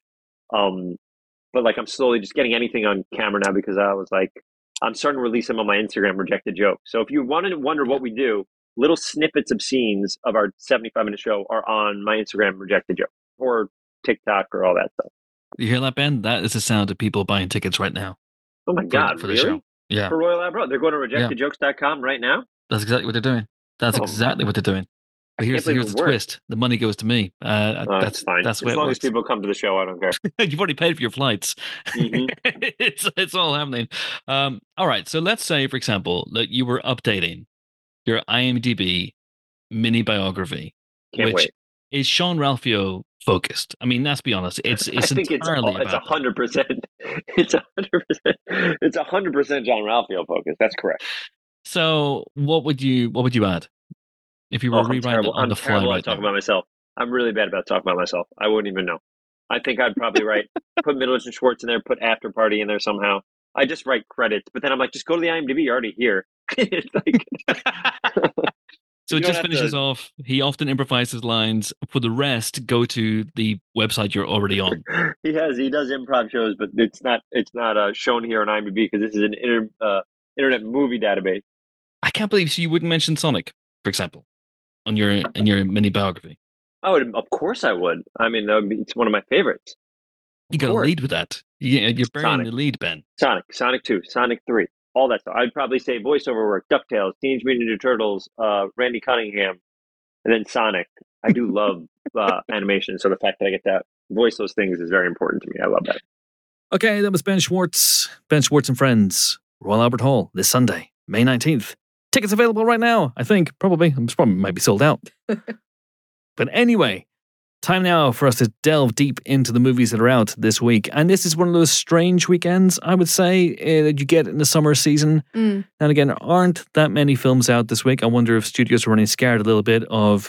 but like I'm slowly just getting anything on camera now, because I was like, I'm starting to release them on my Instagram, Rejected Joke. So if you want to wonder what we do, little snippets of scenes of our 75-minute show are on my Instagram, Rejected Joke, or TikTok, or all that stuff. You hear that, Ben? That is the sound of people buying tickets right now. Oh my God, for really? The show. Yeah. For Royal Albert. They're going to rejectedjokes.com right now? That's exactly what they're doing. That's exactly what they're doing. But here's the twist. The money goes to me. That's fine. That's as long as people come to the show, I don't care. You've already paid for your flights. Mm-hmm. it's all happening. All right. So let's say, for example, that you were updating your IMDb mini biography, which is Sean Ralphio focused. I mean, let's be honest. It's entirely it's 100%. It's 100%. It's 100% John Ralphio focused. That's correct. So what would you add? If you were rewriting it on the fly right now. Talking about myself. I'm really bad about talking about myself. I wouldn't even know. I think I'd probably put Middleditch and Schwartz in there, put After Party in there somehow. I just write credits, but then I'm like, just go to the IMDb. You're already here. It's like, so it just finishes off. He often improvises lines. For the rest, go to the website you're already on. He does improv shows, but it's not shown here on IMDb because this is an internet movie database. I can't believe you wouldn't mention Sonic, for example, in your mini biography. Of course I would. I mean, it's one of my favorites. You got to lead with that. You're burying the lead, Ben. Sonic 2, Sonic 3, all that stuff. I'd probably say voiceover work, DuckTales, Teenage Mutant Ninja Turtles, Randy Cunningham, and then Sonic. I do love animation, so the fact that I get to voice those things is very important to me. I love that. Okay, that was Ben Schwartz. Ben Schwartz and Friends, Royal Albert Hall, this Sunday, May 19th. Tickets available right now, I think. Probably might be sold out. But anyway, time now for us to delve deep into the movies that are out this week. And this is one of those strange weekends, I would say, that you get in the summer season. And again, there aren't that many films out this week. I wonder if studios are running scared a little bit of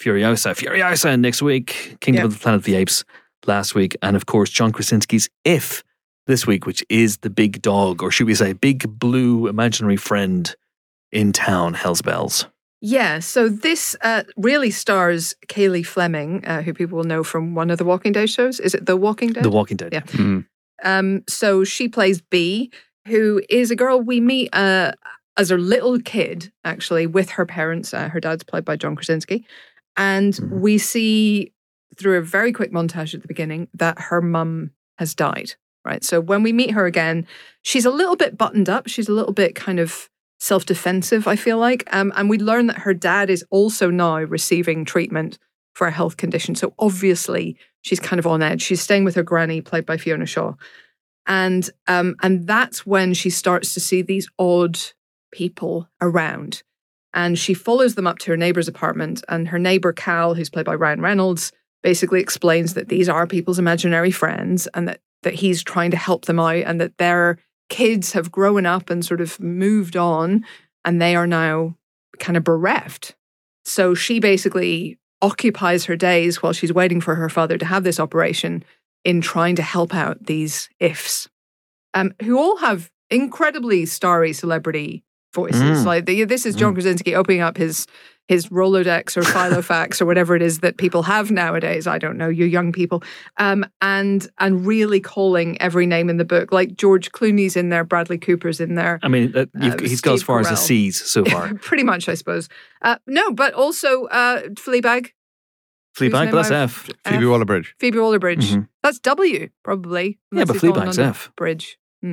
Furiosa next week, Kingdom of the Planet of the Apes last week, and of course, John Krasinski's If this week, which is the big dog, or should we say big blue imaginary friend in town, Hell's Bells. Yeah, so this really stars Kaylee Fleming, who people will know from one of the Walking Dead shows. Is it The Walking Dead? The Walking Dead. Yeah. Mm-hmm. So she plays Bee, who is a girl we meet as a little kid, actually, with her parents. Her dad's played by John Krasinski. And we see through a very quick montage at the beginning that her mum has died, right? So when we meet her again, she's a little bit buttoned up. She's a little bit kind of self-defensive, I feel like. And we learn that her dad is also now receiving treatment for a health condition. So obviously she's kind of on edge. She's staying with her granny, played by Fiona Shaw. And that's when she starts to see these odd people around. And she follows them up to her neighbor's apartment. And her neighbor, Cal, who's played by Ryan Reynolds, basically explains that these are people's imaginary friends and that he's trying to help them out and that they're kids have grown up and sort of moved on and they are now kind of bereft. So she basically occupies her days while she's waiting for her father to have this operation in trying to help out these ifs, who all have incredibly starry celebrity voices. Like this is John Krasinski opening up his Rolodex or Filofax or whatever it is that people have nowadays. I don't know, you young people. And really calling every name in the book. Like George Clooney's in there, Bradley Cooper's in there. I mean, he's got as far as the C's so far. Pretty much, I suppose. No, but also Fleabag. Fleabag, that's F. Phoebe Waller-Bridge. Phoebe Waller-Bridge. That's W, probably. Yeah, but Fleabag's F. Bridge.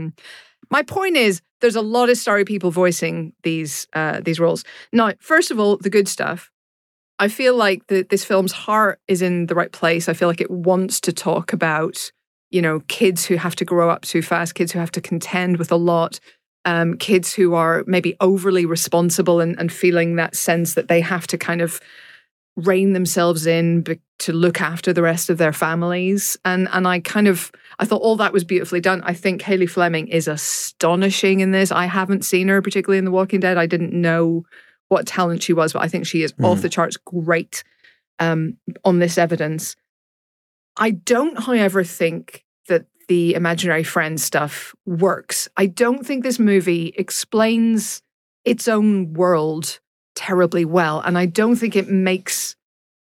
My point is, there's a lot of starry people voicing these roles. Now, first of all, the good stuff. I feel like this film's heart is in the right place. I feel like it wants to talk about kids who have to grow up too fast, kids who have to contend with a lot, kids who are maybe overly responsible and feeling that sense that they have to kind of rein themselves in to look after the rest of their families. And I thought all that was beautifully done. I think Hayley Fleming is astonishing in this. I haven't seen her particularly in The Walking Dead. I didn't know what talent she was, but I think she is off the charts great on this evidence. I don't, however, think that the imaginary friend stuff works. I don't think this movie explains its own world terribly well, and I don't think it makes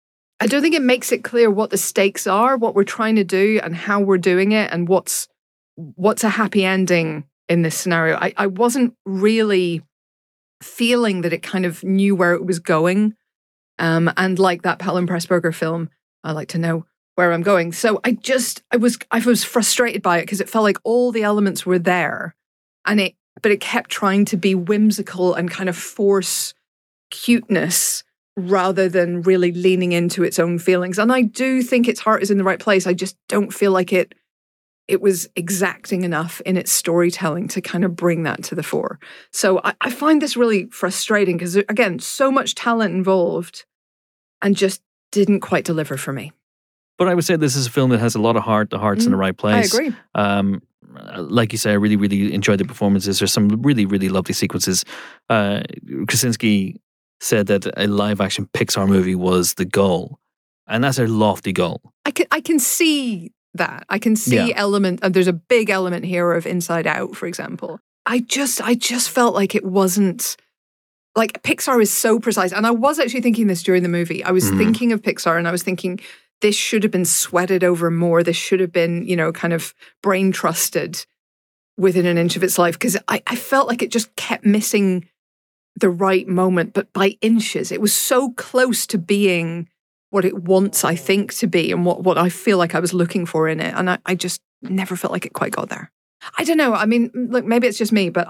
it clear what the stakes are, what we're trying to do, and how we're doing it, and what's a happy ending in this scenario. I wasn't really feeling that it kind of knew where it was going, and like that Pelham Pressburger film, I like to know where I'm going. So I was frustrated by it because it felt like all the elements were there, but it kept trying to be whimsical and kind of force cuteness rather than really leaning into its own feelings. And I do think its heart is in the right place. I just don't feel like it was exacting enough in its storytelling to kind of bring that to the fore. So I find this really frustrating because, again, so much talent involved and just didn't quite deliver for me. But I would say this is a film that has a lot of heart. The heart's in the right place. I agree. Like you say, I really, really enjoyed the performances. There's some really, really lovely sequences. Krasinski said that a live-action Pixar movie was the goal, and that's a lofty goal. I can see that. I can see element, and there's a big element here of Inside Out, for example. I just felt like it wasn't, like, Pixar is so precise, and I was actually thinking this during the movie. I was thinking of Pixar, and I was thinking this should have been sweated over more. This should have been, kind of brain trusted within an inch of its life, because I felt like it just kept missing the right moment, but by inches. It was so close to being what it wants, I think, to be, and what I feel like I was looking for in it. And I just never felt like it quite got there. I don't know. I mean, look, maybe it's just me, but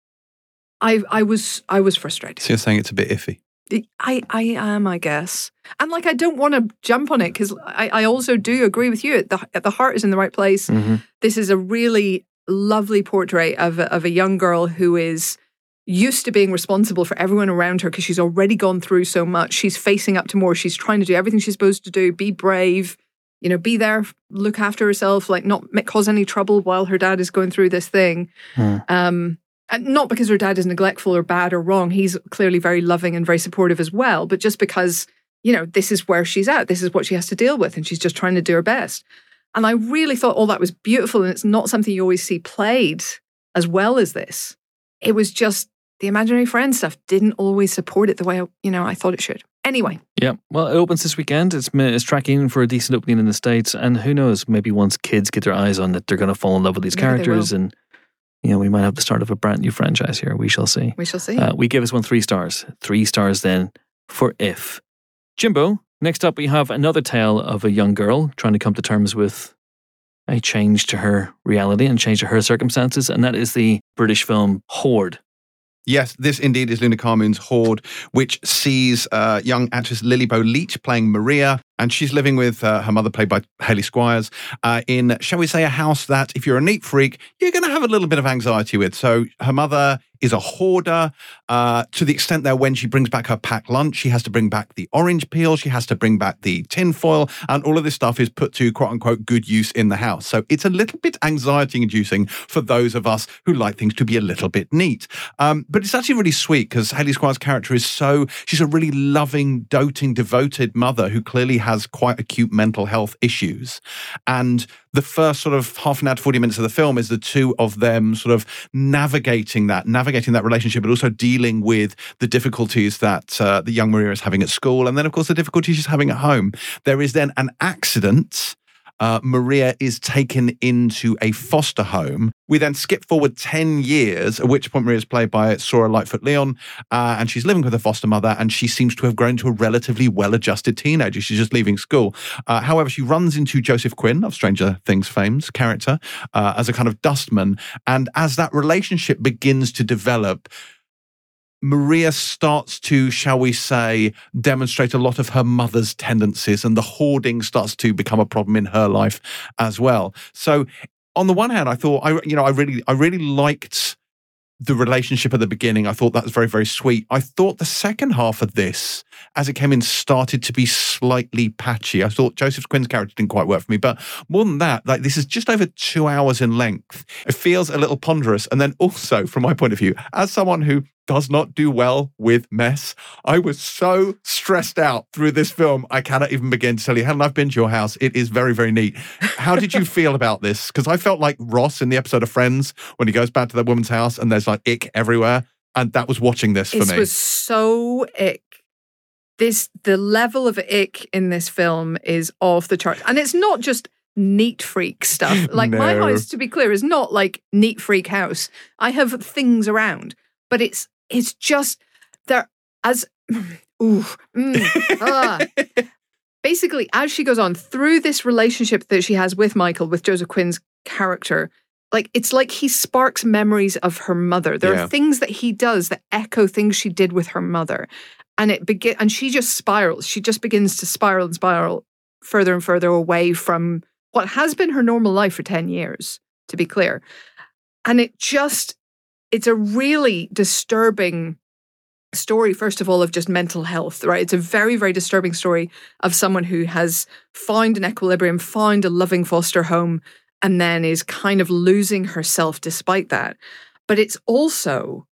I was frustrated. So you're saying it's a bit iffy? I am, I guess. And I don't want to jump on it because I also do agree with you. The heart is in the right place. Mm-hmm. This is a really lovely portrait of a young girl who is used to being responsible for everyone around her because she's already gone through so much. She's facing up to more. She's trying to do everything she's supposed to do, be brave, be there, look after herself, not cause any trouble while her dad is going through this thing. And not because her dad is neglectful or bad or wrong. He's clearly very loving and very supportive as well, but just because, this is where she's at. This is what she has to deal with, and she's just trying to do her best. And I really thought all that was beautiful, and it's not something you always see played as well as this. It was just the imaginary friend stuff didn't always support it the way I thought it should. Anyway. Yeah, well, it opens this weekend. It's tracking for a decent opening in the States, and who knows, maybe once kids get their eyes on it, they're going to fall in love with these characters, and we might have the start of a brand new franchise here. We shall see. We shall see. We gave this one 3 stars. 3 stars then for If. Jimbo, next up we have another tale of a young girl trying to come to terms with a change to her reality and change to her circumstances, and that is the British film Horde. Yes, this indeed is Luna Carmoon's Horde, which sees young actress Lily Bo Leach playing Maria, and she's living with her mother, played by Hayley Squires, in, shall we say, a house that, if you're a neat freak, you're going to have a little bit of anxiety with. So her mother is a hoarder to the extent that when she brings back her packed lunch, she has to bring back the orange peel, she has to bring back the tinfoil, and all of this stuff is put to quote-unquote good use in the house. So it's a little bit anxiety-inducing for those of us who like things to be a little bit neat. But it's actually really sweet because Hayley Squires' character is she's a really loving, doting, devoted mother who clearly has quite acute mental health issues. And the first sort of half an hour to 40 minutes of the film is the two of them sort of navigating that relationship, but also dealing with the difficulties that the young Maria is having at school. And then, of course, the difficulties she's having at home. There is then an accident. Maria is taken into a foster home. We then skip forward 10 years, at which point Maria is played by Sora Lightfoot-Leon, and she's living with her foster mother, and she seems to have grown to a relatively well-adjusted teenager. She's just leaving school. However, she runs into Joseph Quinn, of Stranger Things fame's character, as a kind of dustman, and as that relationship begins to develop, Maria starts to, shall we say, demonstrate a lot of her mother's tendencies, and the hoarding starts to become a problem in her life as well. So on the one hand, I thought, I really liked the relationship at the beginning. I thought that was very, very sweet. I thought the second half of this, as it came in, started to be slightly patchy. I thought Joseph Quinn's character didn't quite work for me, but more than that, like, this is just over 2 hours in length. It feels a little ponderous. And then also, from my point of view, as someone who does not do well with mess, I was so stressed out through this film, I cannot even begin to tell you. Helen, I've been to your house. It is very, very neat. How did you feel about this? Because I felt like Ross in the episode of Friends, when he goes back to that woman's house and there's like ick everywhere. And that was watching this for me. This was so ick. The level of ick in this film is off the chart. And it's not just neat freak stuff. Like, my house, to be clear, is not like neat freak house. I have things around, but it's just there as basically, as she goes on through this relationship that she has with Michael, with Joseph Quinn's character, like, it's like he sparks memories of her mother. There are things that he does that echo things she did with her mother, and and she just spirals. She just begins to spiral and spiral further and further away from what has been her normal life for 10 years, to be clear. And it's a really disturbing story, first of all, of just mental health, right? It's a very, very disturbing story of someone who has found an equilibrium, found a loving foster home, and then is kind of losing herself despite that. But it's also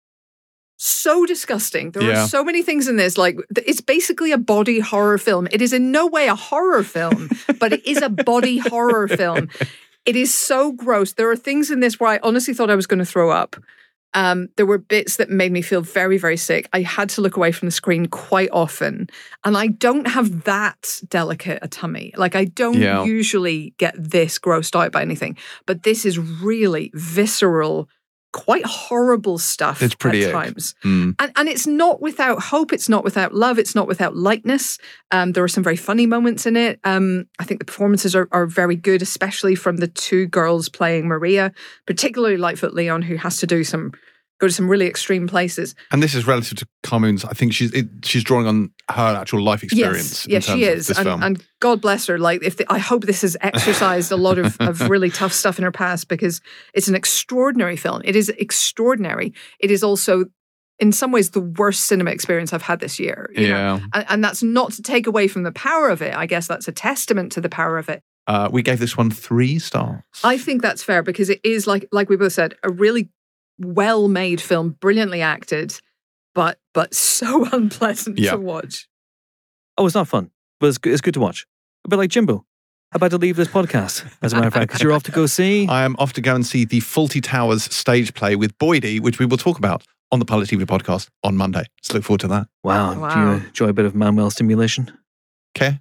so disgusting. There are so many things in this. Like, it's basically a body horror film. It is in no way a horror film, but it is a body horror film. It is so gross. There are things in this where I honestly thought I was going to throw up. There were bits that made me feel very, very sick. I had to look away from the screen quite often. And I don't have that delicate a tummy. Like, I don't usually get this grossed out by anything. But this is really visceral, quite horrible stuff. It's pretty at times. And it's not without hope. It's not without love. It's not without lightness. There are some very funny moments in it. I think the performances are very good, especially from the two girls playing Maria, particularly Lightfoot Leon, who has to go to some really extreme places. And this is relative to Carmoon's. I think she's drawing on her actual life experience. Yes, she is. And God bless her. Like, I hope this has exercised a lot of really tough stuff in her past, because it's an extraordinary film. It is extraordinary. It is also, in some ways, the worst cinema experience I've had this year. You know? And that's not to take away from the power of it. I guess that's a testament to the power of it. We gave this one 3 stars. I think that's fair, because it is, like we both said, a really well-made film, brilliantly acted, but so unpleasant to watch. Oh, it's not fun, but it's good to watch. A bit like Jimbo. How about to leave this podcast, as a matter of fact, because you're off to go see... I am off to go and see the Fawlty Towers stage play with Boydie, which we will talk about on the Pilot TV podcast on Monday. So look forward to that. Wow. Do you enjoy a bit of Manuel stimulation? Okay.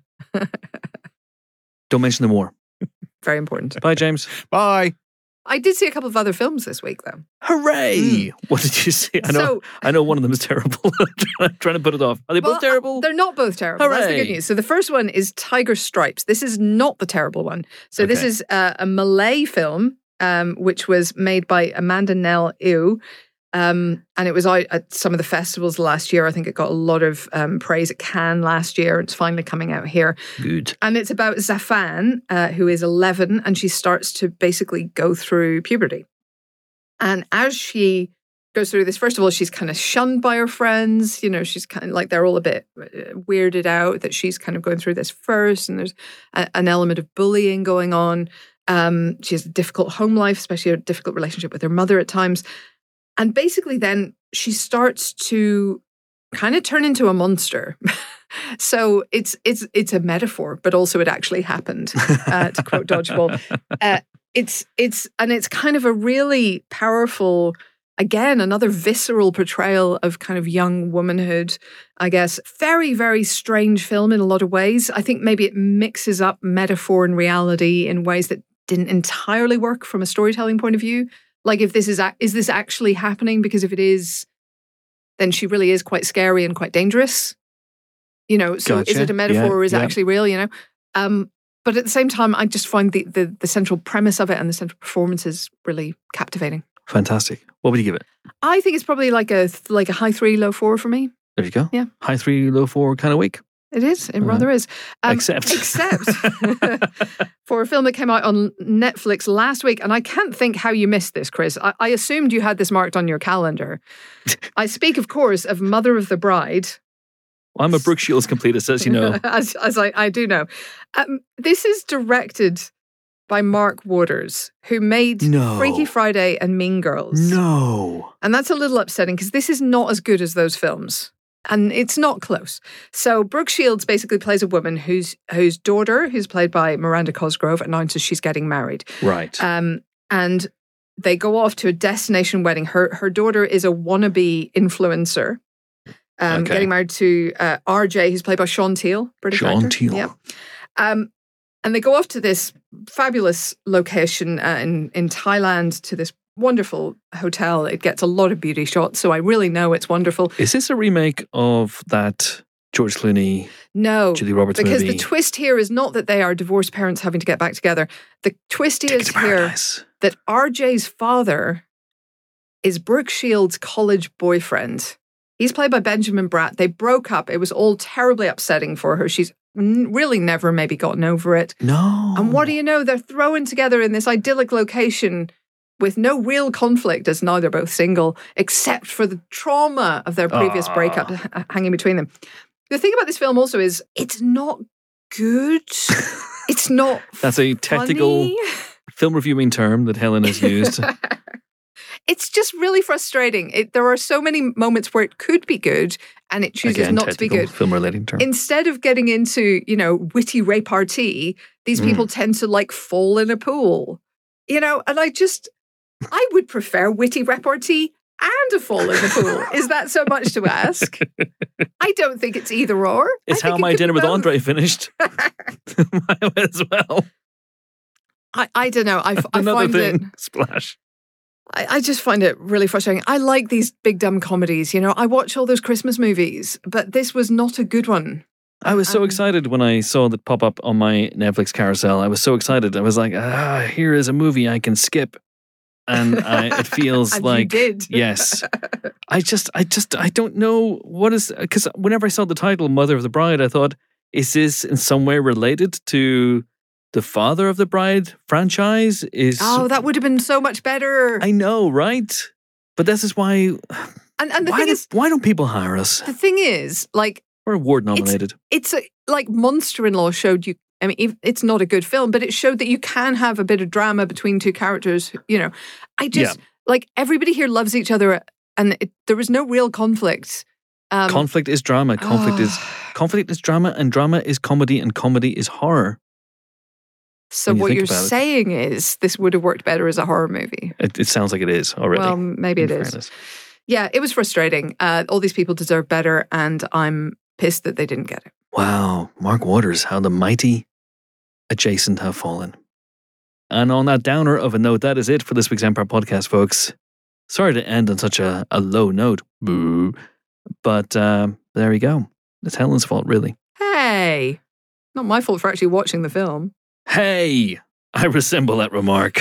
Don't mention the war. Very important. Bye, James. Bye. I did see a couple of other films this week, though. Hooray! What did you see? I know one of them is terrible. I'm trying to put it off. Are they both terrible? They're not both terrible. Hooray. That's the good news. So the first one is Tiger Stripes. This is not the terrible one. So this is a Malay film, which was made by Amanda Nell Ew. And it was out at some of the festivals last year. I think it got a lot of praise at Cannes last year. It's finally coming out here. Good. And it's about Zafan, who is 11, and she starts to basically go through puberty. And as she goes through this, first of all, she's kind of shunned by her friends. You know, she's kind of like, they're all a bit weirded out that she's kind of going through this first. And there's an element of bullying going on. She has a difficult home life, especially a difficult relationship with her mother at times. And basically then she starts to kind of turn into a monster. So it's a metaphor, but also it actually happened, to quote Dodgeball. It's kind of a really powerful, again, another visceral portrayal of kind of young womanhood, I guess. Very, very strange film in a lot of ways. I think maybe it mixes up metaphor and reality in ways that didn't entirely work from a storytelling point of view. Like, if this is this actually happening? Because if it is, then she really is quite scary and quite dangerous. You know, so Is it a metaphor or is it actually real? You know, but at the same time, I just find the central premise of it and the central performances really captivating. Fantastic. What would you give it? I think it's probably like a high 3, low 4 for me. There you go. Yeah. High 3, low 4 kind of week. It is. It rather is. Except for a film that came out on Netflix last week. And I can't think how you missed this, Chris. I assumed you had this marked on your calendar. I speak, of course, of Mother of the Bride. Well, I'm a Brooke Shields completist, as you know. as I do know. This is directed by Mark Waters, who made Freaky Friday and Mean Girls. No. And that's a little upsetting because this is not as good as those films. And it's not close. So Brooke Shields basically plays a woman whose daughter, who's played by Miranda Cosgrove, announces she's getting married. Right. And they go off to a destination wedding. Her daughter is a wannabe influencer. Getting married to RJ, who's played by Sean Teal, British actor. Sean Teal. Yeah. And they go off to this fabulous location in Thailand, to this wonderful hotel. It gets a lot of beauty shots, so I really know it's wonderful. Is this a remake of that George Clooney, Julia Roberts because movie? The twist here is not that they are divorced parents having to get back together. The twist is here that RJ's father is Brooke Shields' college boyfriend. He's played by Benjamin Bratt. They broke up. It was all terribly upsetting for her. She's really never maybe gotten over it. No. And what do you know? They're thrown together in this idyllic location with no real conflict, as now they're both single, except for the trauma of their previous breakup hanging between them. The thing about this film also is it's not good. It's not That's a technical film reviewing term that Helen has used. It's just really frustrating. There are so many moments where it could be good and it chooses not to be good. Film relating term. Instead of getting into, witty repartee, these people tend to fall in a pool. And I would prefer witty repartee and a fall in the pool. Is that so much to ask? I don't think it's either or. It's how My Dinner with Andre finished. As well. I don't know. I find it splash. I just find it really frustrating. I like these big dumb comedies. I watch all those Christmas movies, but this was not a good one. I was so excited when I saw that pop up on my Netflix carousel. I was so excited. I was like, here is a movie I can skip. And it feels and like, you did. Yes. I don't know what is, because whenever I saw the title, Mother of the Bride, I thought, is this in some way related to the Father of the Bride franchise? That would have been so much better. I know, right? But this is why. And the thing is, why don't people hire us? The thing is, we're award nominated. It's like Monster-in-Law showed you. I mean, it's not a good film, but it showed that you can have a bit of drama between two characters. I just everybody here loves each other, and there was no real conflict. Conflict is drama. Conflict is drama, and drama is comedy, and comedy is horror. So what you're saying is this would have worked better as a horror movie. It sounds like it is already. Well, maybe it is. Yeah, it was frustrating. All these people deserve better, and I'm pissed that they didn't get it. Wow, Mark Waters, how the mighty adjacent have fallen. And on that downer of a note, that is it for this week's Empire Podcast, folks. Sorry to end on such a low note. Boo. But there you go. It's Helen's fault, really. Hey, not my fault for actually watching the film. Hey, I resemble that remark.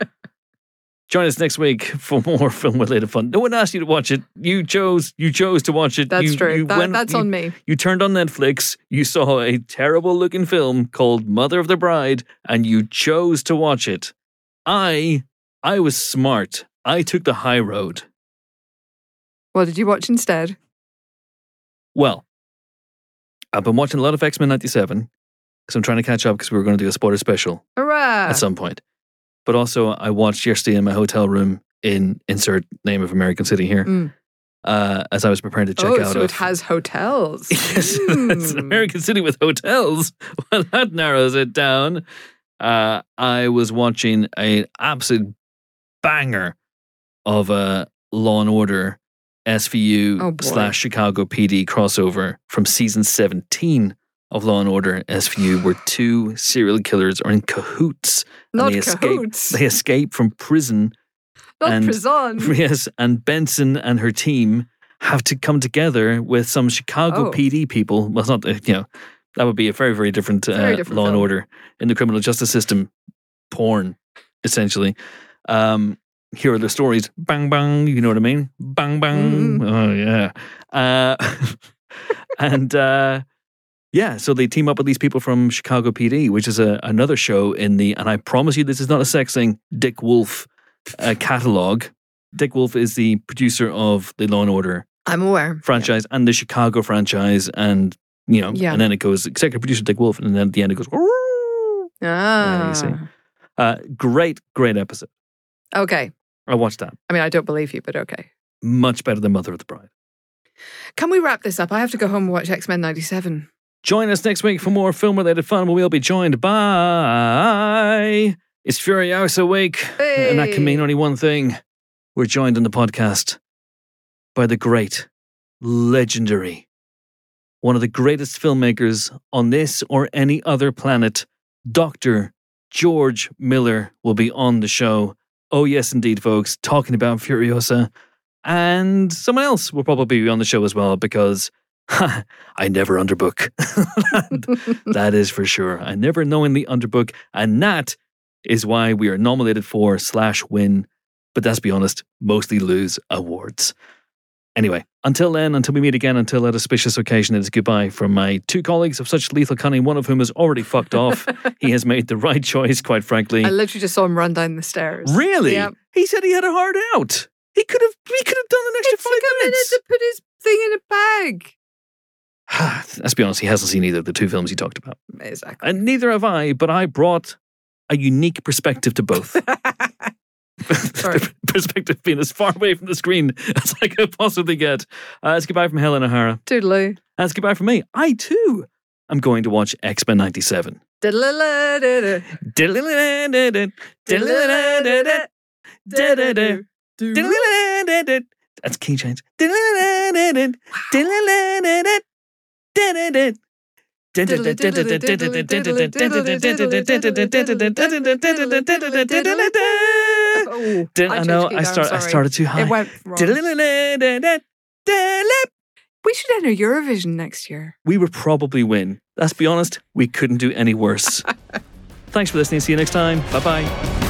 Join us next week for more film-related fun. No one asked you to watch it. You chose to watch it. That's true. That's on me. You turned on Netflix. You saw a terrible-looking film called Mother of the Bride, and you chose to watch it. I was smart. I took the high road. What did you watch instead? Well, I've been watching a lot of X-Men 97 because I'm trying to catch up because we were going to do a spoiler special. Hurrah! At some point. But also, I watched yesterday in my hotel room in insert name of American city here, as I was preparing to check out. So it has hotels. Yes, it's an American city with hotels. Well, that narrows it down. I was watching an absolute banger of a Law and Order SVU / Chicago PD crossover from season 17 of Law and Order SVU, where two serial killers are in cahoots. Not cahoots. They escape from prison. Prison. Yes, and Benson and her team have to come together with some Chicago PD people. Well, it's not, that would be a very, very different, Law film. and Order in the criminal justice system porn, essentially. hear their stories. Bang, bang, you know what I mean? Bang, bang. Oh, yeah. So they team up with these people from Chicago PD, which is another show in the, and I promise you this is not a sex thing, Dick Wolf catalog. Dick Wolf is the producer of the Law & Order franchise and the Chicago franchise, and and then it goes executive producer Dick Wolf, and then at the end it goes. Great episode. Okay, I watched that. I mean, I don't believe you, but okay. Much better than Mother of the Bride. Can we wrap this up? I have to go home and watch X-Men 97. Join us next week for more film-related fun, where we'll be joined by... It's Furiosa Week, and that can mean only one thing. We're joined on the podcast by the great, legendary, one of the greatest filmmakers on this or any other planet, Dr. George Miller will be on the show. Oh, yes, indeed, folks, talking about Furiosa. And someone else will probably be on the show as well, because I never underbook. That is for sure. I never knowingly underbook. And that is why we are nominated for /win, but let's be honest, mostly lose awards. Anyway, until then, until we meet again, until that auspicious occasion, it is goodbye from my two colleagues of such lethal cunning, one of whom has already fucked off. He has made the right choice, quite frankly. I literally just saw him run down the stairs. Really? Yeah. He said he had a hard out. He could have done an extra 5 minutes. To put his thing in a bag. Let's be honest, he hasn't seen either of the two films he talked about. Exactly. And neither have I, but I brought a unique perspective to both. Perspective being as far away from the screen as I could possibly get. It's goodbye from Helen O'Hara. Toodaloo. That's goodbye from me. I too am going to watch X-Men 97. That's key change. I know, I started too high. It went wrong. We should enter Eurovision next year. We would probably win. Let's be honest, we couldn't do any worse. Thanks for listening. See you next time. Bye-bye.